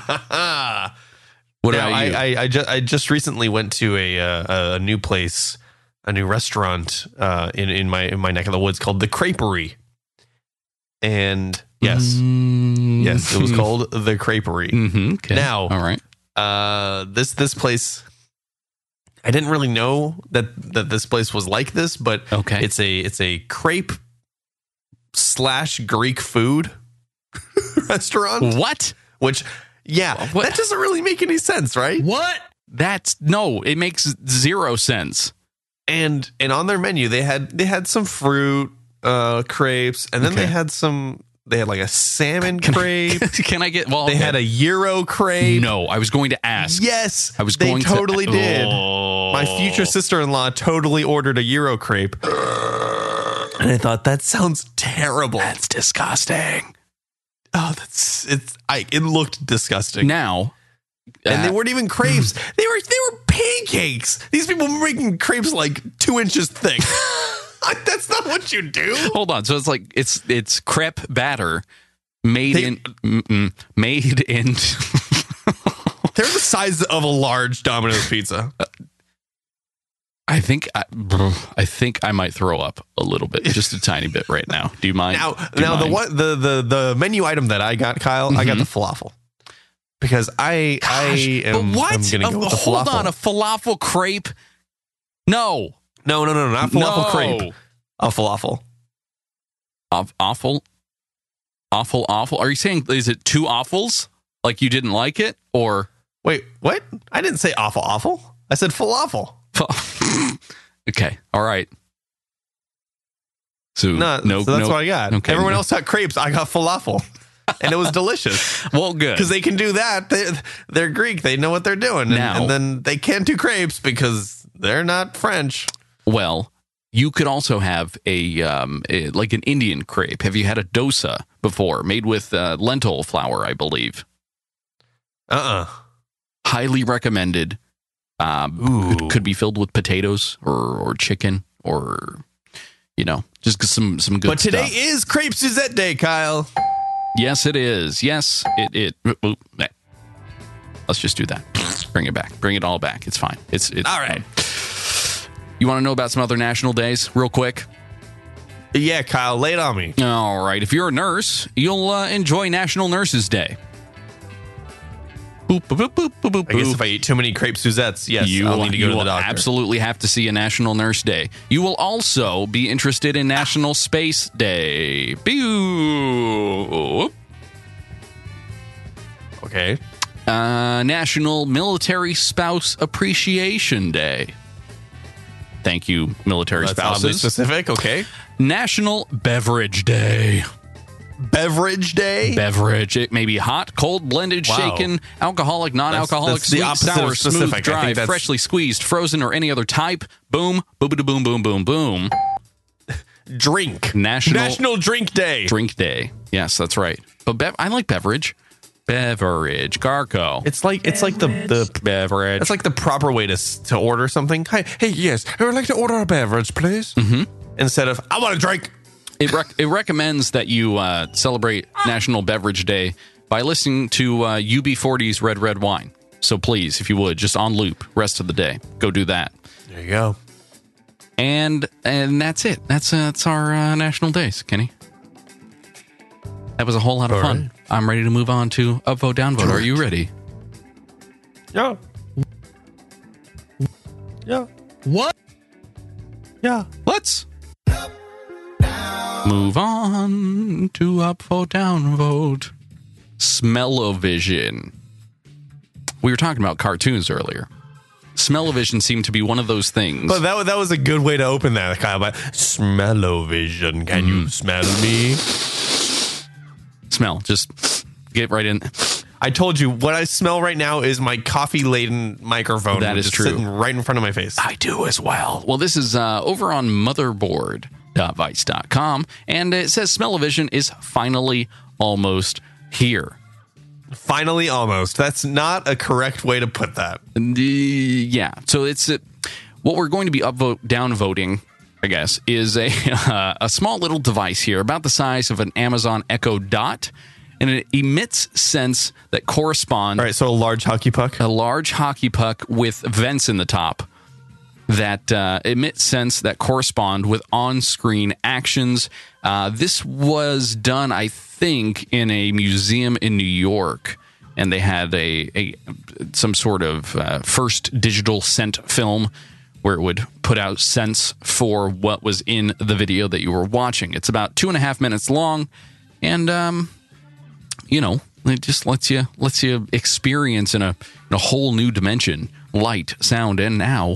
Speaker 3: What about you?
Speaker 4: I just recently went to a new place, a new restaurant in my neck of the woods called the Creperie. And yes, it was called the Creperie.
Speaker 3: Mm-hmm, okay.
Speaker 4: Now,
Speaker 3: all right.
Speaker 4: This place, I didn't really know that this place was like this, but
Speaker 3: okay.
Speaker 4: It's a crepe / Greek food restaurant.
Speaker 3: What?
Speaker 4: Which, that doesn't really make any sense, right?
Speaker 3: What? It makes zero sense.
Speaker 4: And on their menu, they had some fruit crepes, and then they had like a salmon crepe.
Speaker 3: Can I get? Well,
Speaker 4: they had a Euro crepe.
Speaker 3: No, I was going to ask.
Speaker 4: Yes,
Speaker 3: they
Speaker 4: totally did.
Speaker 3: Oh.
Speaker 4: My future sister-in-law totally ordered a Euro crepe, and I thought that sounds terrible.
Speaker 3: That's disgusting.
Speaker 4: Oh, it looked disgusting.
Speaker 3: Now,
Speaker 4: and they weren't even crepes. They were pancakes. These people were making crepes like 2 inches thick. That's not what you do.
Speaker 3: Hold on. So it's like it's crepe batter made in.
Speaker 4: They're the size of a large Domino's pizza.
Speaker 3: I think I might throw up a little bit, just a tiny bit right now. Do you mind?
Speaker 4: The menu item that I got, Kyle, I got the falafel. Because I'm going to go with the falafel.
Speaker 3: Hold on, a falafel crepe? No,
Speaker 4: not falafel crepe. A falafel.
Speaker 3: Awful. Are you saying, is it 2 awfuls? Like you didn't like it? Or
Speaker 4: wait, what? I didn't say awful. I said falafel.
Speaker 3: Okay, all right. So
Speaker 4: that's what I got.
Speaker 3: Okay.
Speaker 4: Everyone else got crepes. I got falafel. And it was delicious.
Speaker 3: Well, good.
Speaker 4: Because they can do that. They're Greek. They know what they're doing. And then they can't do crepes because they're not French.
Speaker 3: Well, you could also have like an Indian crepe. Have you had a dosa before? Made with lentil flour, I believe. Highly recommended. Could be filled with potatoes or chicken or, just some good stuff.
Speaker 4: But today is Crepe Suzette Day, Kyle.
Speaker 3: Yes, it is. Yes, it. Let's just do that. Bring it back. Bring it all back. It's fine. It's
Speaker 4: all right.
Speaker 3: You want to know about some other national days real quick?
Speaker 4: Yeah, Kyle, lay it on me.
Speaker 3: All right. If you're a nurse, you'll enjoy National Nurses Day. Boop, boop, boop, boop, boop,
Speaker 4: I guess if I eat too many crepe Suzettes, yes, I'll need to go to the doctor.
Speaker 3: Absolutely have to see a National Nurse Day. You will also be interested in National Space Day. Pew.
Speaker 4: Okay.
Speaker 3: National Military Spouse Appreciation Day. Thank you, military spouses.
Speaker 4: Oddly specific. Okay.
Speaker 3: National Beverage Day.
Speaker 4: Beverage Day?
Speaker 3: Beverage. It may be hot, cold, blended, shaken, alcoholic, non-alcoholic,
Speaker 4: that's the
Speaker 3: sweet,
Speaker 4: opposite
Speaker 3: sour,
Speaker 4: of specific.
Speaker 3: smooth, dry, freshly squeezed, frozen, or any other type. Boom, boom, boom, boom, boom.
Speaker 4: Drink.
Speaker 3: National
Speaker 4: Drink Day.
Speaker 3: Drink Day. Yes, that's right. But I like beverage. Beverage. Garco.
Speaker 4: It's like the
Speaker 3: beverage.
Speaker 4: It's like the proper way to order something. Hey, yes, I would like to order a beverage, please.
Speaker 3: Mm-hmm.
Speaker 4: Instead of, I want a drink.
Speaker 3: It recommends that you celebrate National Beverage Day by listening to UB40's Red Wine. So please, if you would, just on loop rest of the day. Go do that.
Speaker 4: There you go.
Speaker 3: And that's it. That's our national days, Kenny. That was a whole lot of fun. Right. I'm ready to move on to upvote, downvote. Are you ready?
Speaker 4: Yeah. Yeah.
Speaker 3: What?
Speaker 4: Yeah.
Speaker 3: Let's move on to upvote, downvote. Smell-o-vision. We were talking about cartoons earlier. Smell-o-vision seemed to be one of those things.
Speaker 4: But that was a good way to open that, Kyle. But smell-o-vision, can you smell me?
Speaker 3: Smell. Just get right in.
Speaker 4: I told you, what I smell right now is my coffee-laden microphone.
Speaker 3: That is true.
Speaker 4: Sitting right in front of my face.
Speaker 3: I do as well. Well, this is over on motherboard.vice.com, and it says Smell-o-vision is finally almost here.
Speaker 4: Finally almost. That's not a correct way to put that.
Speaker 3: Yeah. So it's what we're going to be downvoting, I guess, is a small little device here about the size of an Amazon Echo Dot, and it emits scents that correspond.
Speaker 4: All right, so a large hockey puck?
Speaker 3: A large hockey puck with vents in the top that emit scents that correspond with on-screen actions. This was done, I think, in a museum in New York, and they had some sort of first digital scent film where it would put out scents for what was in the video that you were watching. It's about 2.5 minutes long, and it just lets you experience in a whole new dimension, light, sound, and now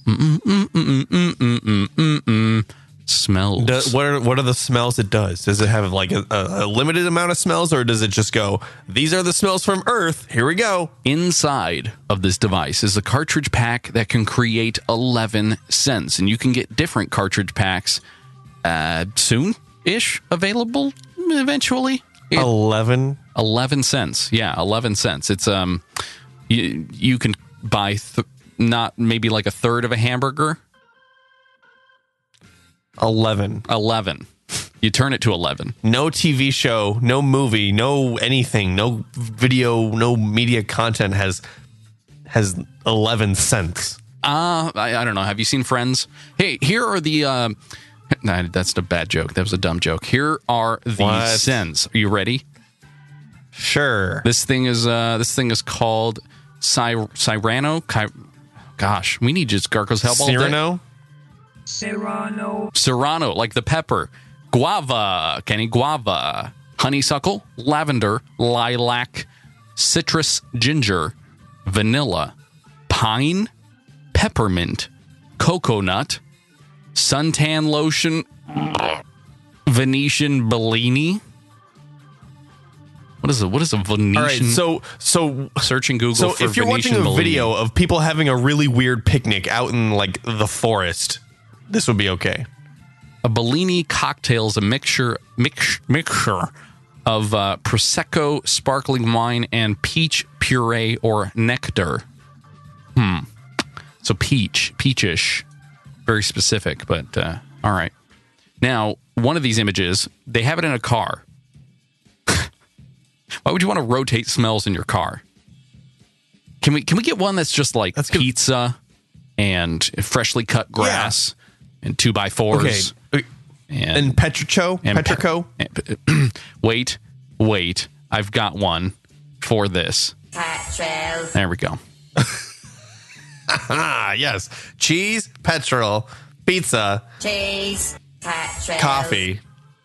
Speaker 3: smells.
Speaker 4: What are the smells it does? Does it have like a limited amount of smells, or does it just go, these are the smells from Earth, here we go?
Speaker 3: Inside of this device is a cartridge pack that can create 11 scents, and you can get different cartridge packs soon-ish available eventually.
Speaker 4: 11
Speaker 3: cents. Yeah, 11 cents. It's you can buy not maybe like a third of a hamburger.
Speaker 4: 11.
Speaker 3: You turn it to 11.
Speaker 4: No TV show, no movie, no anything, no video, no media content has 11 cents.
Speaker 3: I don't know. Have you seen Friends? Hey, here are the nah, that's a bad joke. That was a dumb joke. Here are the scents. Are you ready?
Speaker 4: Sure.
Speaker 3: This thing is called Cyrano. Gosh, we need just Garco's help all day. Serrano, like the pepper. Guava, Kenny, guava. Honeysuckle, lavender, lilac, citrus, ginger, vanilla, pine, peppermint, coconut, suntan lotion, Venetian Bellini. What is a Venetian?
Speaker 4: All right, so
Speaker 3: searching Google.
Speaker 4: So
Speaker 3: for
Speaker 4: if you're
Speaker 3: Venetian
Speaker 4: watching a
Speaker 3: Bellini.
Speaker 4: video of people having a really weird picnic out in like the forest, this would be okay.
Speaker 3: A Bellini cocktail is a mixture of Prosecco, sparkling wine, and peach puree or nectar. So peachish. Very specific, but all right. Now, one of these images, they have it in a car. Why would you want to rotate smells in your car? Can we get one that's just like pizza and freshly cut grass and 2x4s?
Speaker 4: Okay. And Petrico?
Speaker 3: Wait. I've got one for this. There we go.
Speaker 4: Yes. Cheese, petrol, pizza,
Speaker 7: cheese, petrol,
Speaker 4: coffee.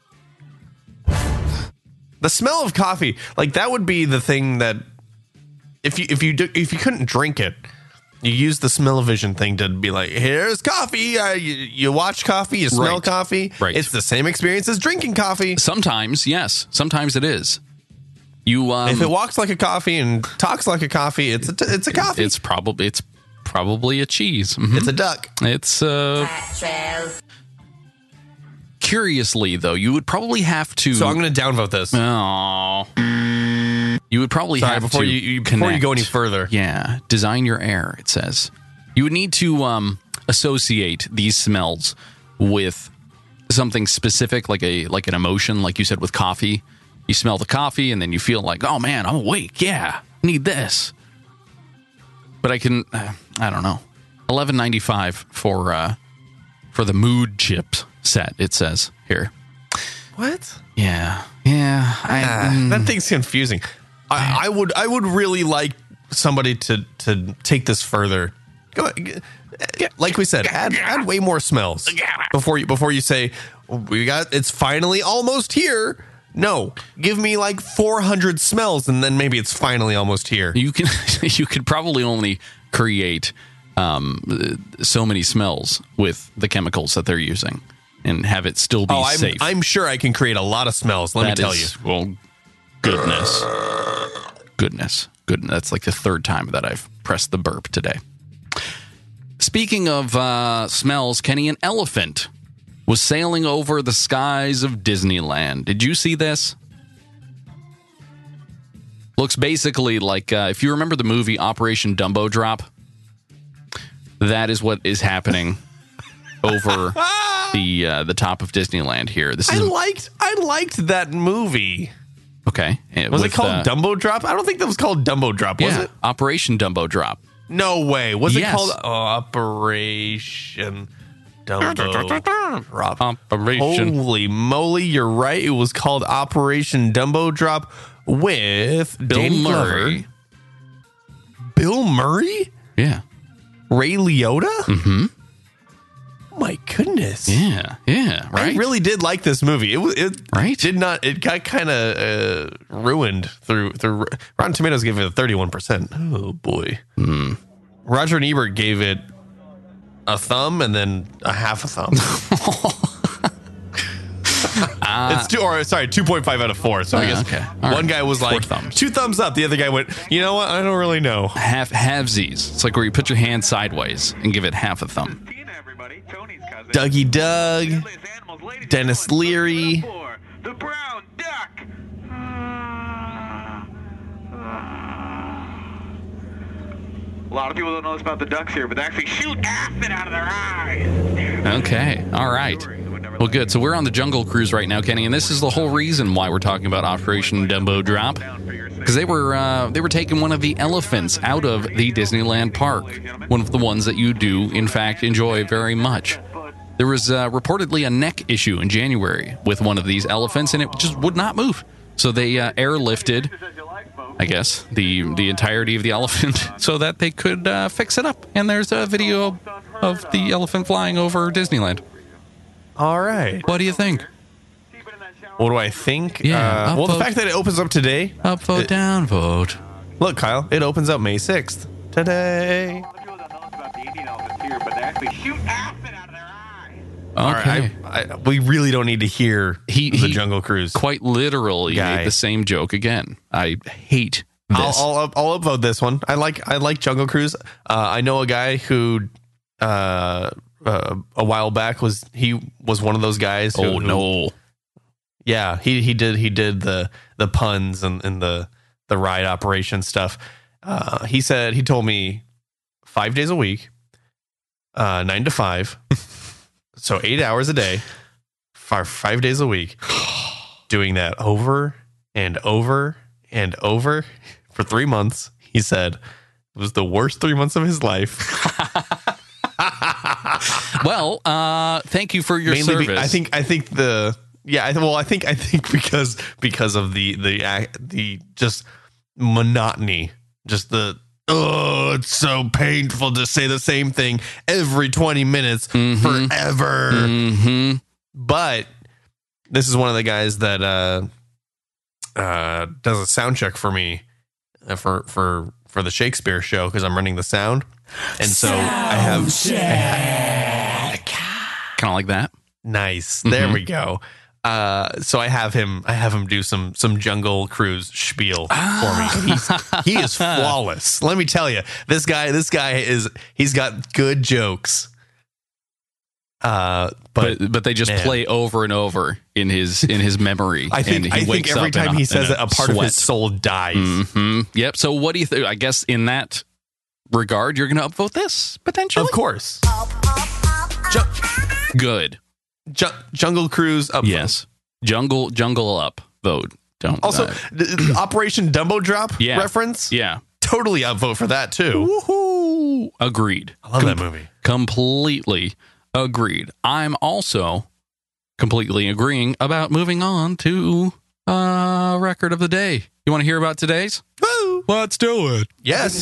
Speaker 4: The smell of coffee, like that would be the thing that if you couldn't drink it, you use the smell-o-vision thing to be like, here's coffee. You watch coffee, you smell coffee.
Speaker 3: Right.
Speaker 4: It's the same experience as drinking coffee.
Speaker 3: Sometimes, yes. Sometimes it is. You
Speaker 4: if it walks like a coffee and talks like a coffee, it's a coffee.
Speaker 3: It's probably a cheese. Mhm.
Speaker 4: It's a duck.
Speaker 3: It's
Speaker 7: petrol.
Speaker 3: Curiously though, you would probably have to.
Speaker 4: So I'm going to downvote this.
Speaker 3: Oh, you would probably have
Speaker 4: before
Speaker 3: to
Speaker 4: you
Speaker 3: connect.
Speaker 4: go any further.
Speaker 3: Yeah, design your air. It says you would need to associate these smells with something specific, like an emotion, like you said with coffee. You smell the coffee, and then you feel like, oh man, I'm awake. Yeah, need this. But I can, I don't know, $11.95 for the mood chip set. It says here.
Speaker 4: What?
Speaker 3: Yeah.
Speaker 4: That thing's confusing. I would really like somebody to take this further. Go ahead. Like we said, add way more smells before you say it's finally almost here. No, give me like 400 smells, and then maybe it's finally almost here.
Speaker 3: You could probably only create so many smells with the chemicals that they're using, and have it still be safe.
Speaker 4: I'm sure I can create a lot of smells. Let me tell you.
Speaker 3: Well, goodness. That's like the third time that I've pressed the burp today. Speaking of smells, Kenny, an elephant was sailing over the skies of Disneyland. Did you see this? Looks basically like, if you remember the movie Operation Dumbo Drop, that is what is happening over the top of Disneyland here.
Speaker 4: I liked that movie.
Speaker 3: Okay.
Speaker 4: Was it called Dumbo Drop? I don't think that was called Dumbo Drop, was it?
Speaker 3: Operation Dumbo Drop.
Speaker 4: No way. Was it
Speaker 3: Yes.
Speaker 4: called Operation Dumbo Drop?
Speaker 3: Operation.
Speaker 4: Holy moly, you're right. It was called Operation Dumbo Drop with
Speaker 3: Bill
Speaker 4: Danny
Speaker 3: Murray.
Speaker 4: Glover. Bill Murray?
Speaker 3: Yeah.
Speaker 4: Ray Liotta?
Speaker 3: Mm-hmm.
Speaker 4: Oh my goodness.
Speaker 3: Yeah. Right.
Speaker 4: I really did like this movie. It
Speaker 3: Right?
Speaker 4: did not. It got kind of ruined through Rotten Tomatoes gave it a 31%. Oh boy. Roger Ebert gave it a thumb and then a half a thumb. It's 2.5 out of 4. So I guess
Speaker 3: okay.
Speaker 4: one
Speaker 3: All right.
Speaker 4: guy was
Speaker 3: 4
Speaker 4: like
Speaker 3: thumbs.
Speaker 4: 2 thumbs up. The other guy went, you know what? I don't really know.
Speaker 3: Halvesies. It's like where you put your hand sideways and give it half a thumb.
Speaker 4: Dougie Doug, Dennis Leary.
Speaker 8: The brown duck. A lot of people don't know this about the ducks here, but they actually shoot acid out of their eyes.
Speaker 3: Okay. All right. Well, good. So we're on the Jungle Cruise right now, Kenny, and this is the whole reason why we're talking about Operation Dumbo Drop, because they were taking one of the elephants out of the Disneyland park, one of the ones that you do, in fact, enjoy very much. There was reportedly a neck issue in January with one of these elephants, and it just would not move. So they airlifted, I guess, the entirety of the elephant so that they could fix it up. And there's a video of the elephant flying over Disneyland.
Speaker 4: All right.
Speaker 3: What do you think?
Speaker 4: What do I think?
Speaker 3: Yeah,
Speaker 4: well, the
Speaker 3: upvote.
Speaker 4: fact that it opens up today.
Speaker 3: Upvote, downvote.
Speaker 4: Look, Kyle, it opens up May 6th. Today.
Speaker 8: A lot of people don't know this about the Indian elephants here, but they actually shoot acid out of their eyes.
Speaker 4: All right, we really don't need to hear the Jungle Cruise.
Speaker 3: Quite literally made the same joke again. I hate this.
Speaker 4: I'll upvote this one. I like Jungle Cruise. I know a guy who a while back was one of those guys.
Speaker 3: No.
Speaker 4: Yeah, he did the puns and the ride operation stuff. He told me 5 days a week, 9 to 5. So 8 hours a day, 5 days a week, doing that over and over and over for 3 months. He said it was the worst 3 months of his life.
Speaker 3: Well, thank you for your service.
Speaker 4: I think because of the just monotony, just it's so painful to say the same thing every 20 minutes forever.
Speaker 3: Mm-hmm.
Speaker 4: But this is one of the guys that does a sound check for me for the Shakespeare show, because I'm running the sound, and so I have
Speaker 3: kind of like that.
Speaker 4: Nice. There we go. So I have him do some Jungle Cruise spiel for me. He is flawless. Let me tell you, this guy he's got good jokes.
Speaker 3: But they just play over and over in his memory.
Speaker 4: I think every time he says it, a part of his soul dies.
Speaker 3: Mm-hmm. Yep. So what do you think? I guess in that regard, you're going to upvote this potentially.
Speaker 4: Of course.
Speaker 3: Good.
Speaker 4: Jungle Cruise up.
Speaker 3: Yes. Jungle up vote. Don't.
Speaker 4: Also, Operation Dumbo Drop reference.
Speaker 3: Yeah.
Speaker 4: Totally upvote for that too.
Speaker 3: Woohoo! Agreed.
Speaker 4: I love that movie.
Speaker 3: Completely agreed. I'm also completely agreeing about moving on to record of the day. You want to hear about today's?
Speaker 4: Woo!
Speaker 3: Let's do it.
Speaker 4: Yes.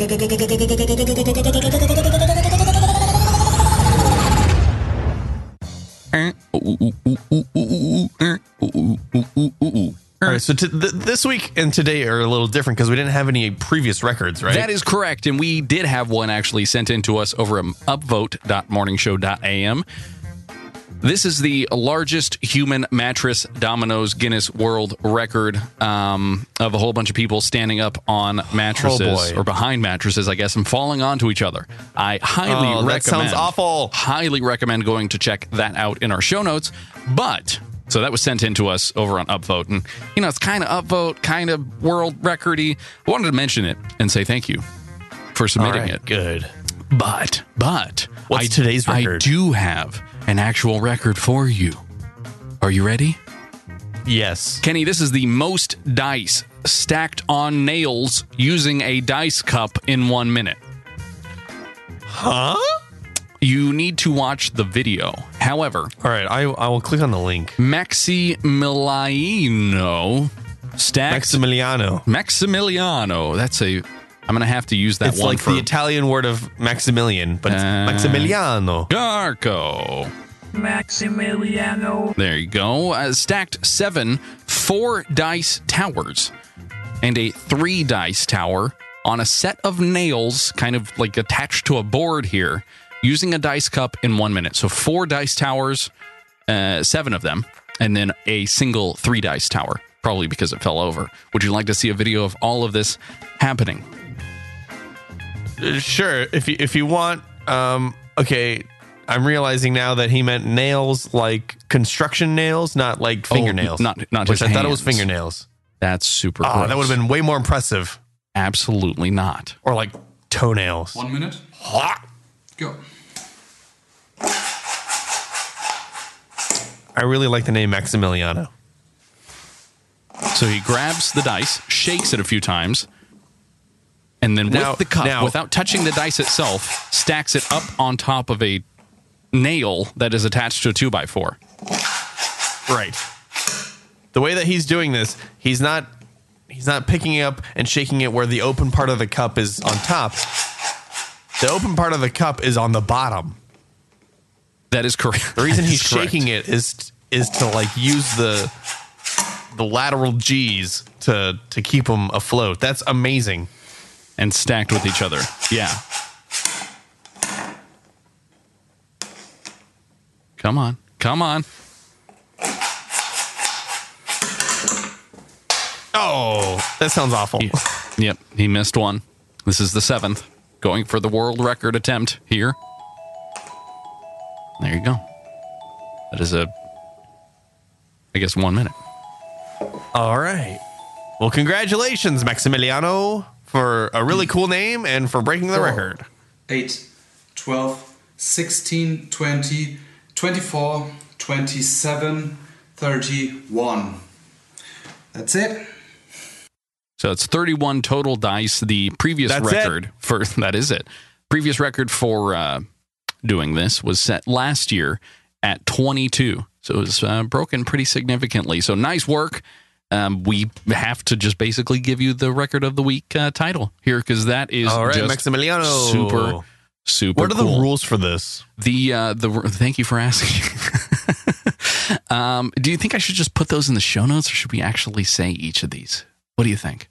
Speaker 4: All right, so this week and today are a little different because we didn't have any previous records, right?
Speaker 3: That is correct, and we did have one actually sent in to us over at upvote.morningshow.am. This is the largest human mattress Domino's Guinness World Record of a whole bunch of people standing up on mattresses or behind mattresses, I guess, and falling onto each other. I highly recommend.
Speaker 4: That sounds awful.
Speaker 3: Highly recommend going to check that out in our show notes. So that was sent in to us over on Upvote, and it's kind of Upvote, kind of world recordy. I wanted to mention it and say thank you for submitting it.
Speaker 4: Good.
Speaker 3: But
Speaker 4: what's today's record?
Speaker 3: I do have an actual record for you. Are you ready?
Speaker 4: Yes.
Speaker 3: Kenny, this is the most dice stacked on nails using a dice cup in 1 minute.
Speaker 4: Huh?
Speaker 3: You need to watch the video. However...
Speaker 4: All right, I will click on the link.
Speaker 3: Maximiliano stacked... Maximiliano. That's a... I'm going to have to use that
Speaker 4: it's one like the Italian word of Maximilian, but it's Maximiliano.
Speaker 3: Garco.
Speaker 2: Maximiliano.
Speaker 3: There you go. Stacked 7 4-dice towers and a 3-dice tower on a set of nails kind of like attached to a board here using a dice cup in 1 minute. So 4 dice towers, 7 of them, and then a single 3-dice tower, probably because it fell over. Would you like to see a video of all of this happening?
Speaker 4: Sure, if you want. Okay, I'm realizing now that he meant nails like construction nails, not like fingernails.
Speaker 3: Not
Speaker 4: which
Speaker 3: just
Speaker 4: I thought it was fingernails.
Speaker 3: That's super gross.
Speaker 4: That would have been way more impressive.
Speaker 3: Absolutely not.
Speaker 4: Or like toenails.
Speaker 6: 1 minute. Go.
Speaker 4: I really like the name Maximiliano.
Speaker 3: So he grabs the dice, shakes it a few times, and then with the cup, without touching the dice itself, stacks it up on top of a nail that is attached to a 2x4.
Speaker 4: Right. The way that he's doing this, he's not picking it up and shaking it where the open part of the cup is on top. The open part of the cup is on the bottom.
Speaker 3: That is correct.
Speaker 4: The reason he's shaking it is to like use the lateral G's to keep them afloat. That's amazing.
Speaker 3: And stacked with each other. Yeah. Come on.
Speaker 4: Oh, that sounds awful.
Speaker 3: Yep, he missed one. This is the 7th. Going for the world record attempt here. There you go. That is I guess 1 minute.
Speaker 4: All right. Well, congratulations, Maximiliano, for a really cool name and for breaking the record.
Speaker 6: 8, 12, 16, 20, 24, 27, 31. That's it.
Speaker 3: So it's 31 total dice. The previous record for that is it. Previous record for doing this was set last year at 22. So it was broken pretty significantly. So nice work. We have to just basically give you the record of the week title here because that is
Speaker 4: all right,
Speaker 3: just
Speaker 4: Maximiliano.
Speaker 3: Super.
Speaker 4: What are
Speaker 3: cool.
Speaker 4: the rules for this?
Speaker 3: Thank you for asking. Do you think I should just put those in the show notes, or should we actually say each of these? What do you think?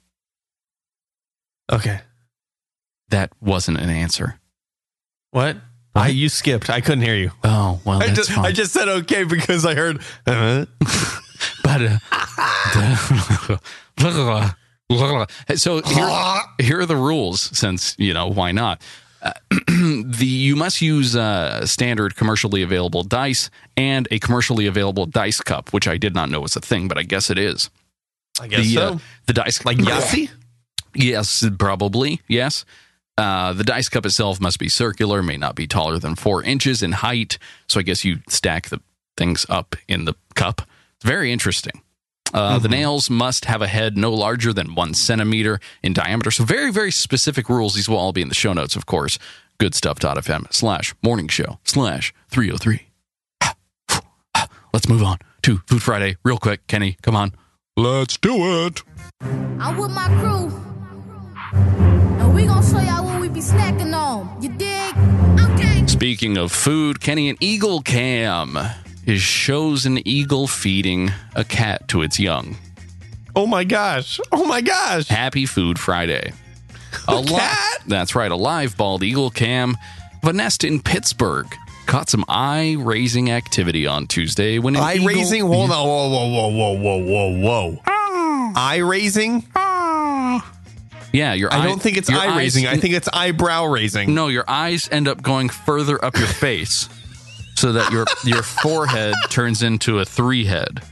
Speaker 4: Okay.
Speaker 3: That wasn't an answer.
Speaker 4: What? You skipped. I couldn't hear you.
Speaker 3: Oh, well, that's fine.
Speaker 4: I just said okay because I heard.
Speaker 3: But so here are the rules. Since why not? You must use standard commercially available dice and a commercially available dice cup, which I did not know was a thing, but I guess it is.
Speaker 4: I guess so.
Speaker 3: The dice
Speaker 4: like Yahtzee.
Speaker 3: Yes, probably. Yes. The dice cup itself must be circular, may not be taller than 4 inches in height. So I guess you stack the things up in the cup. It's very interesting. The nails must have a head no larger than 1 centimeter in diameter. So very, very specific rules. These will all be in the show notes, of course. goodstuff.fm/morningshow/303. Let's move on to Food Friday real quick. Kenny, come on. Let's do it.
Speaker 9: I'm with my crew, and we gonna show y'all what we be snacking on. You dig? Okay.
Speaker 3: Speaking of food, Kenny, an eagle cam shows an eagle feeding a cat to its young.
Speaker 4: Oh my gosh.
Speaker 3: Happy Food Friday.
Speaker 4: A cat?
Speaker 3: That's right. A live bald eagle cam of a nest in Pittsburgh caught some eye-raising activity on Tuesday when an
Speaker 4: eye-raising? Hold on. Whoa. Eye-raising?
Speaker 3: Yeah,
Speaker 4: I don't think it's eye-raising. I think it's eyebrow-raising.
Speaker 3: No, your eyes end up going further up your face so that your forehead turns into a 3-head.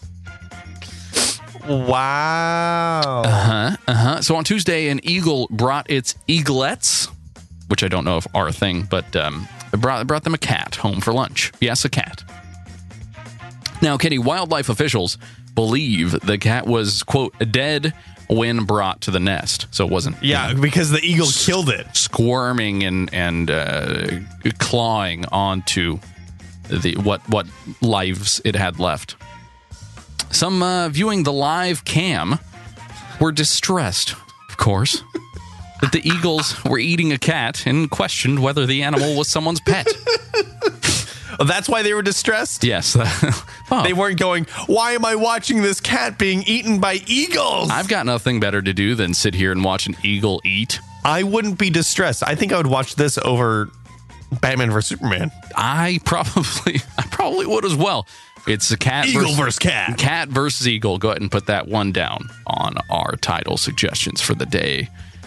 Speaker 4: Wow.
Speaker 3: So on Tuesday, an eagle brought its eaglets, which I don't know if are a thing, but it brought them a cat home for lunch. Yes, a cat. Now, Kenny, wildlife officials believe the cat was, quote, dead when brought to the nest. So it wasn't...
Speaker 4: Yeah, because the eagle killed it.
Speaker 3: Squirming and clawing onto what lives it had left. Some viewing the live cam were distressed, of course, that the eagles were eating a cat and questioned whether the animal was someone's pet.
Speaker 4: Oh, that's why they were distressed?
Speaker 3: Yes.
Speaker 4: They weren't going, why am I watching this cat being eaten by eagles?
Speaker 3: I've got nothing better to do than sit here and watch an eagle eat.
Speaker 4: I wouldn't be distressed. I think I would watch this over Batman vs. Superman.
Speaker 3: I probably would as well. It's a cat
Speaker 4: versus cat.
Speaker 3: Cat versus eagle. Go ahead and put that one down on our title suggestions for the day.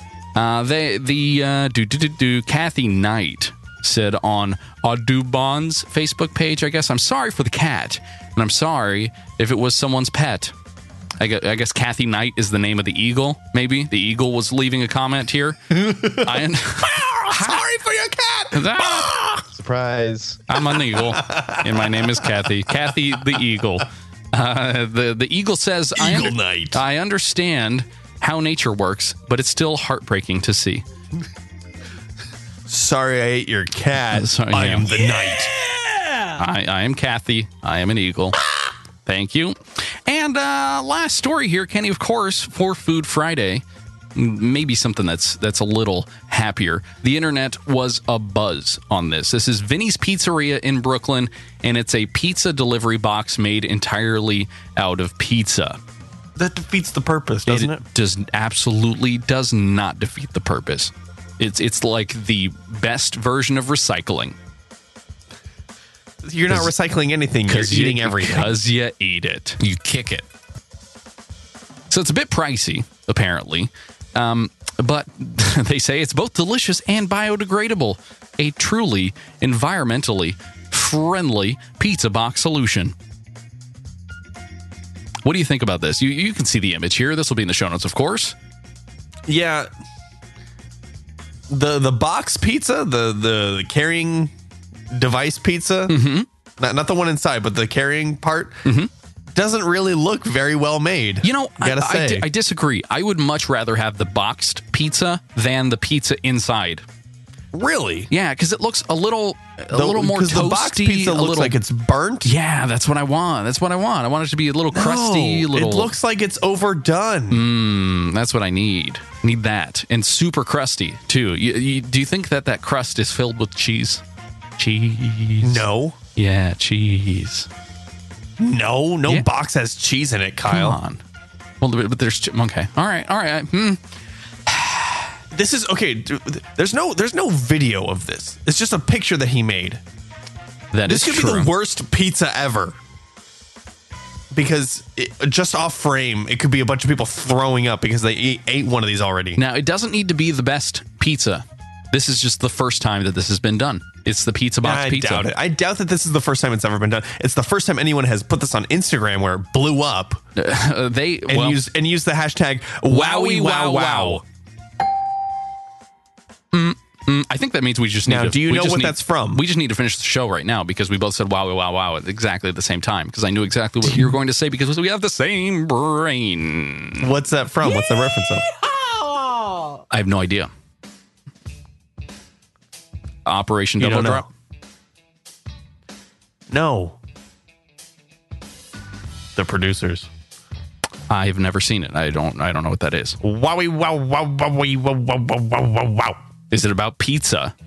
Speaker 3: Kathy Knight said on Audubon's Facebook page, I guess, I'm sorry for the cat, and I'm sorry if it was someone's pet. I guess Kathy Knight is the name of the eagle, maybe. The eagle was leaving a comment here. Sorry
Speaker 4: for your cat!
Speaker 1: Surprise.
Speaker 3: I'm an eagle, and my name is Kathy. Kathy the eagle. The eagle says,
Speaker 4: Knight.
Speaker 3: I understand how nature works, but it's still heartbreaking to see.
Speaker 4: Sorry I ate your cat. I am the knight.
Speaker 3: I am Kathy. I am an eagle. Thank you. And last story here, Kenny, of course, for Food Friday. Maybe something that's a little happier. The internet was abuzz on this. This is Vinny's Pizzeria in Brooklyn, and it's a pizza delivery box made entirely out of pizza.
Speaker 4: That defeats the purpose, doesn't it?
Speaker 3: Absolutely does not defeat the purpose. It's like the best version of recycling.
Speaker 4: You're not recycling anything. You're eating everything.
Speaker 3: Because you eat it. You kick it. So it's a bit pricey, apparently. But they say it's both delicious and biodegradable. A truly environmentally friendly pizza box solution. What do you think about this? You can see the image here. This will be in the show notes, of course.
Speaker 4: Yeah. The box pizza, the carrying device pizza, not the one inside, but the carrying part, doesn't really look very well made.
Speaker 3: You know,
Speaker 4: gotta say.
Speaker 3: I disagree. I would much rather have the boxed pizza than the pizza inside.
Speaker 4: Really?
Speaker 3: Yeah, because it looks a little more toasty.
Speaker 4: The box pizza looks like it's burnt.
Speaker 3: Yeah, that's what I want. I want it to be a little crusty.
Speaker 4: It looks like it's overdone.
Speaker 3: That's what I need. Need that. And super crusty, too. Do you think that crust is filled with cheese? Cheese.
Speaker 4: No.
Speaker 3: Yeah, cheese.
Speaker 4: No box has cheese in it, Kyle.
Speaker 3: Come on. Well, but there's... Okay. All right.
Speaker 4: This is... Okay, there's no video of this. It's just a picture that he made. This could be the worst pizza ever. Because just off frame, it could be a bunch of people throwing up because they ate one of these already.
Speaker 3: Now, it doesn't need to be the best pizza. This is just the first time that this has been done. It's the pizza box pizza.
Speaker 4: I doubt it. I doubt that this is the first time it's ever been done. It's the first time anyone has put this on Instagram where it blew up. Used the hashtag WowieWowWow.
Speaker 3: I think that means we just need to...
Speaker 4: Do you know what that's from?
Speaker 3: We just need to finish the show right now because we both said wow at exactly the same time because I knew exactly what you were going to say because we have the same brain.
Speaker 4: What's that from? What's the reference of?
Speaker 3: I have no idea. Operation Double Drop?
Speaker 4: No. The producers.
Speaker 3: I've never seen it. I don't know what that is.
Speaker 4: Wowie wow wow wowie wow wow wow wow wow.
Speaker 3: Is it about pizza?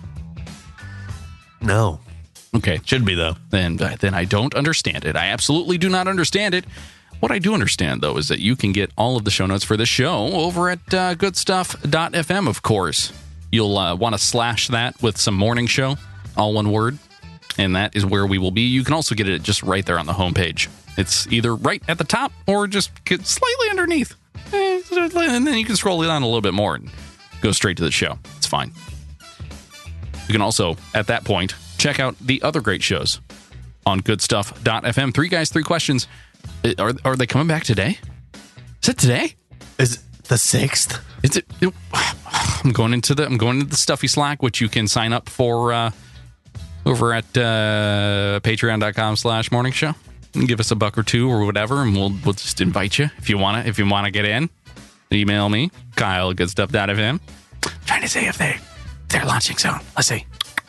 Speaker 4: No.
Speaker 3: Okay.
Speaker 4: Should be, though.
Speaker 3: Then I don't understand it. I absolutely do not understand it. What I do understand, though, is that you can get all of the show notes for this show over at goodstuff.fm, of course. You'll want to slash that with some morning show, all one word, and that is where we will be. You can also get it just right there on the homepage. It's either right at the top or just slightly underneath. And then you can scroll it down a little bit more and go straight to the show. It's fine. You can also, at that point, check out the other great shows on goodstuff.fm. 3 Guys, 3 Questions. Are they coming back today? Is it today?
Speaker 4: Is it the 6th?
Speaker 3: Is it? I'm going into the Stuffy Slack, which you can sign up for over at patreon.com/morning show. And give us $1 or $2 or whatever, and we'll just invite you if you want to. If you want to get in, email me, Kyle at goodstuff.fm. Trying to see if they're launching soon. Let's see.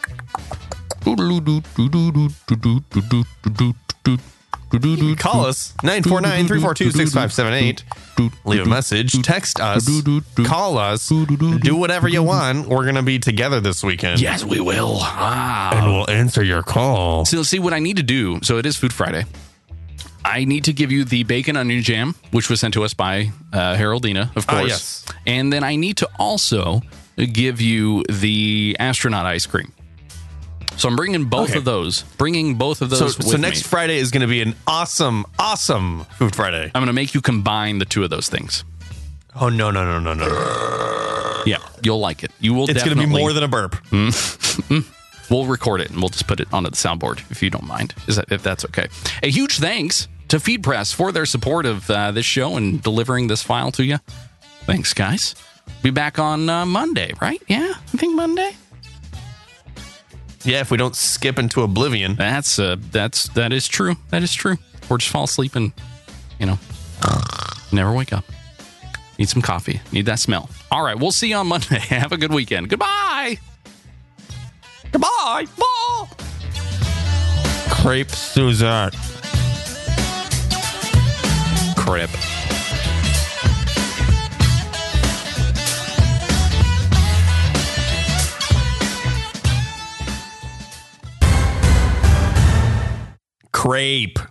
Speaker 4: Call us 949-342-6578. Leave a message, text us, call us, do whatever you want. We're going to be together this weekend.
Speaker 3: Yes, we will. Wow.
Speaker 4: And we'll answer your call.
Speaker 3: So, see what I need to do. So, it is Food Friday. I need to give you the bacon onion jam, which was sent to us by Haroldina, of course.
Speaker 4: Yes.
Speaker 3: And then I need to also give you the astronaut ice cream. So I'm bringing both of those.
Speaker 4: So next Friday is going to be an awesome Food Friday.
Speaker 3: I'm going to make you combine the two of those things.
Speaker 4: Oh, no.
Speaker 3: Yeah, you'll like it. You will.
Speaker 4: It's going to be more than a burp.
Speaker 3: We'll record it and we'll just put it onto the soundboard if you don't mind. If that's okay. A huge thanks to FeedPress for their support of this show and delivering this file to you. Thanks, guys. Be back on Monday, right? Yeah, I think Monday.
Speaker 4: Yeah, if we don't skip into oblivion.
Speaker 3: That is true. That is true. Or just fall asleep and, never wake up. Need some coffee. Need that smell. All right, we'll see you on Monday. Have a good weekend. Goodbye.
Speaker 4: Goodbye. Bye. Crepe Suzette.
Speaker 3: Crepe.
Speaker 4: Crepe.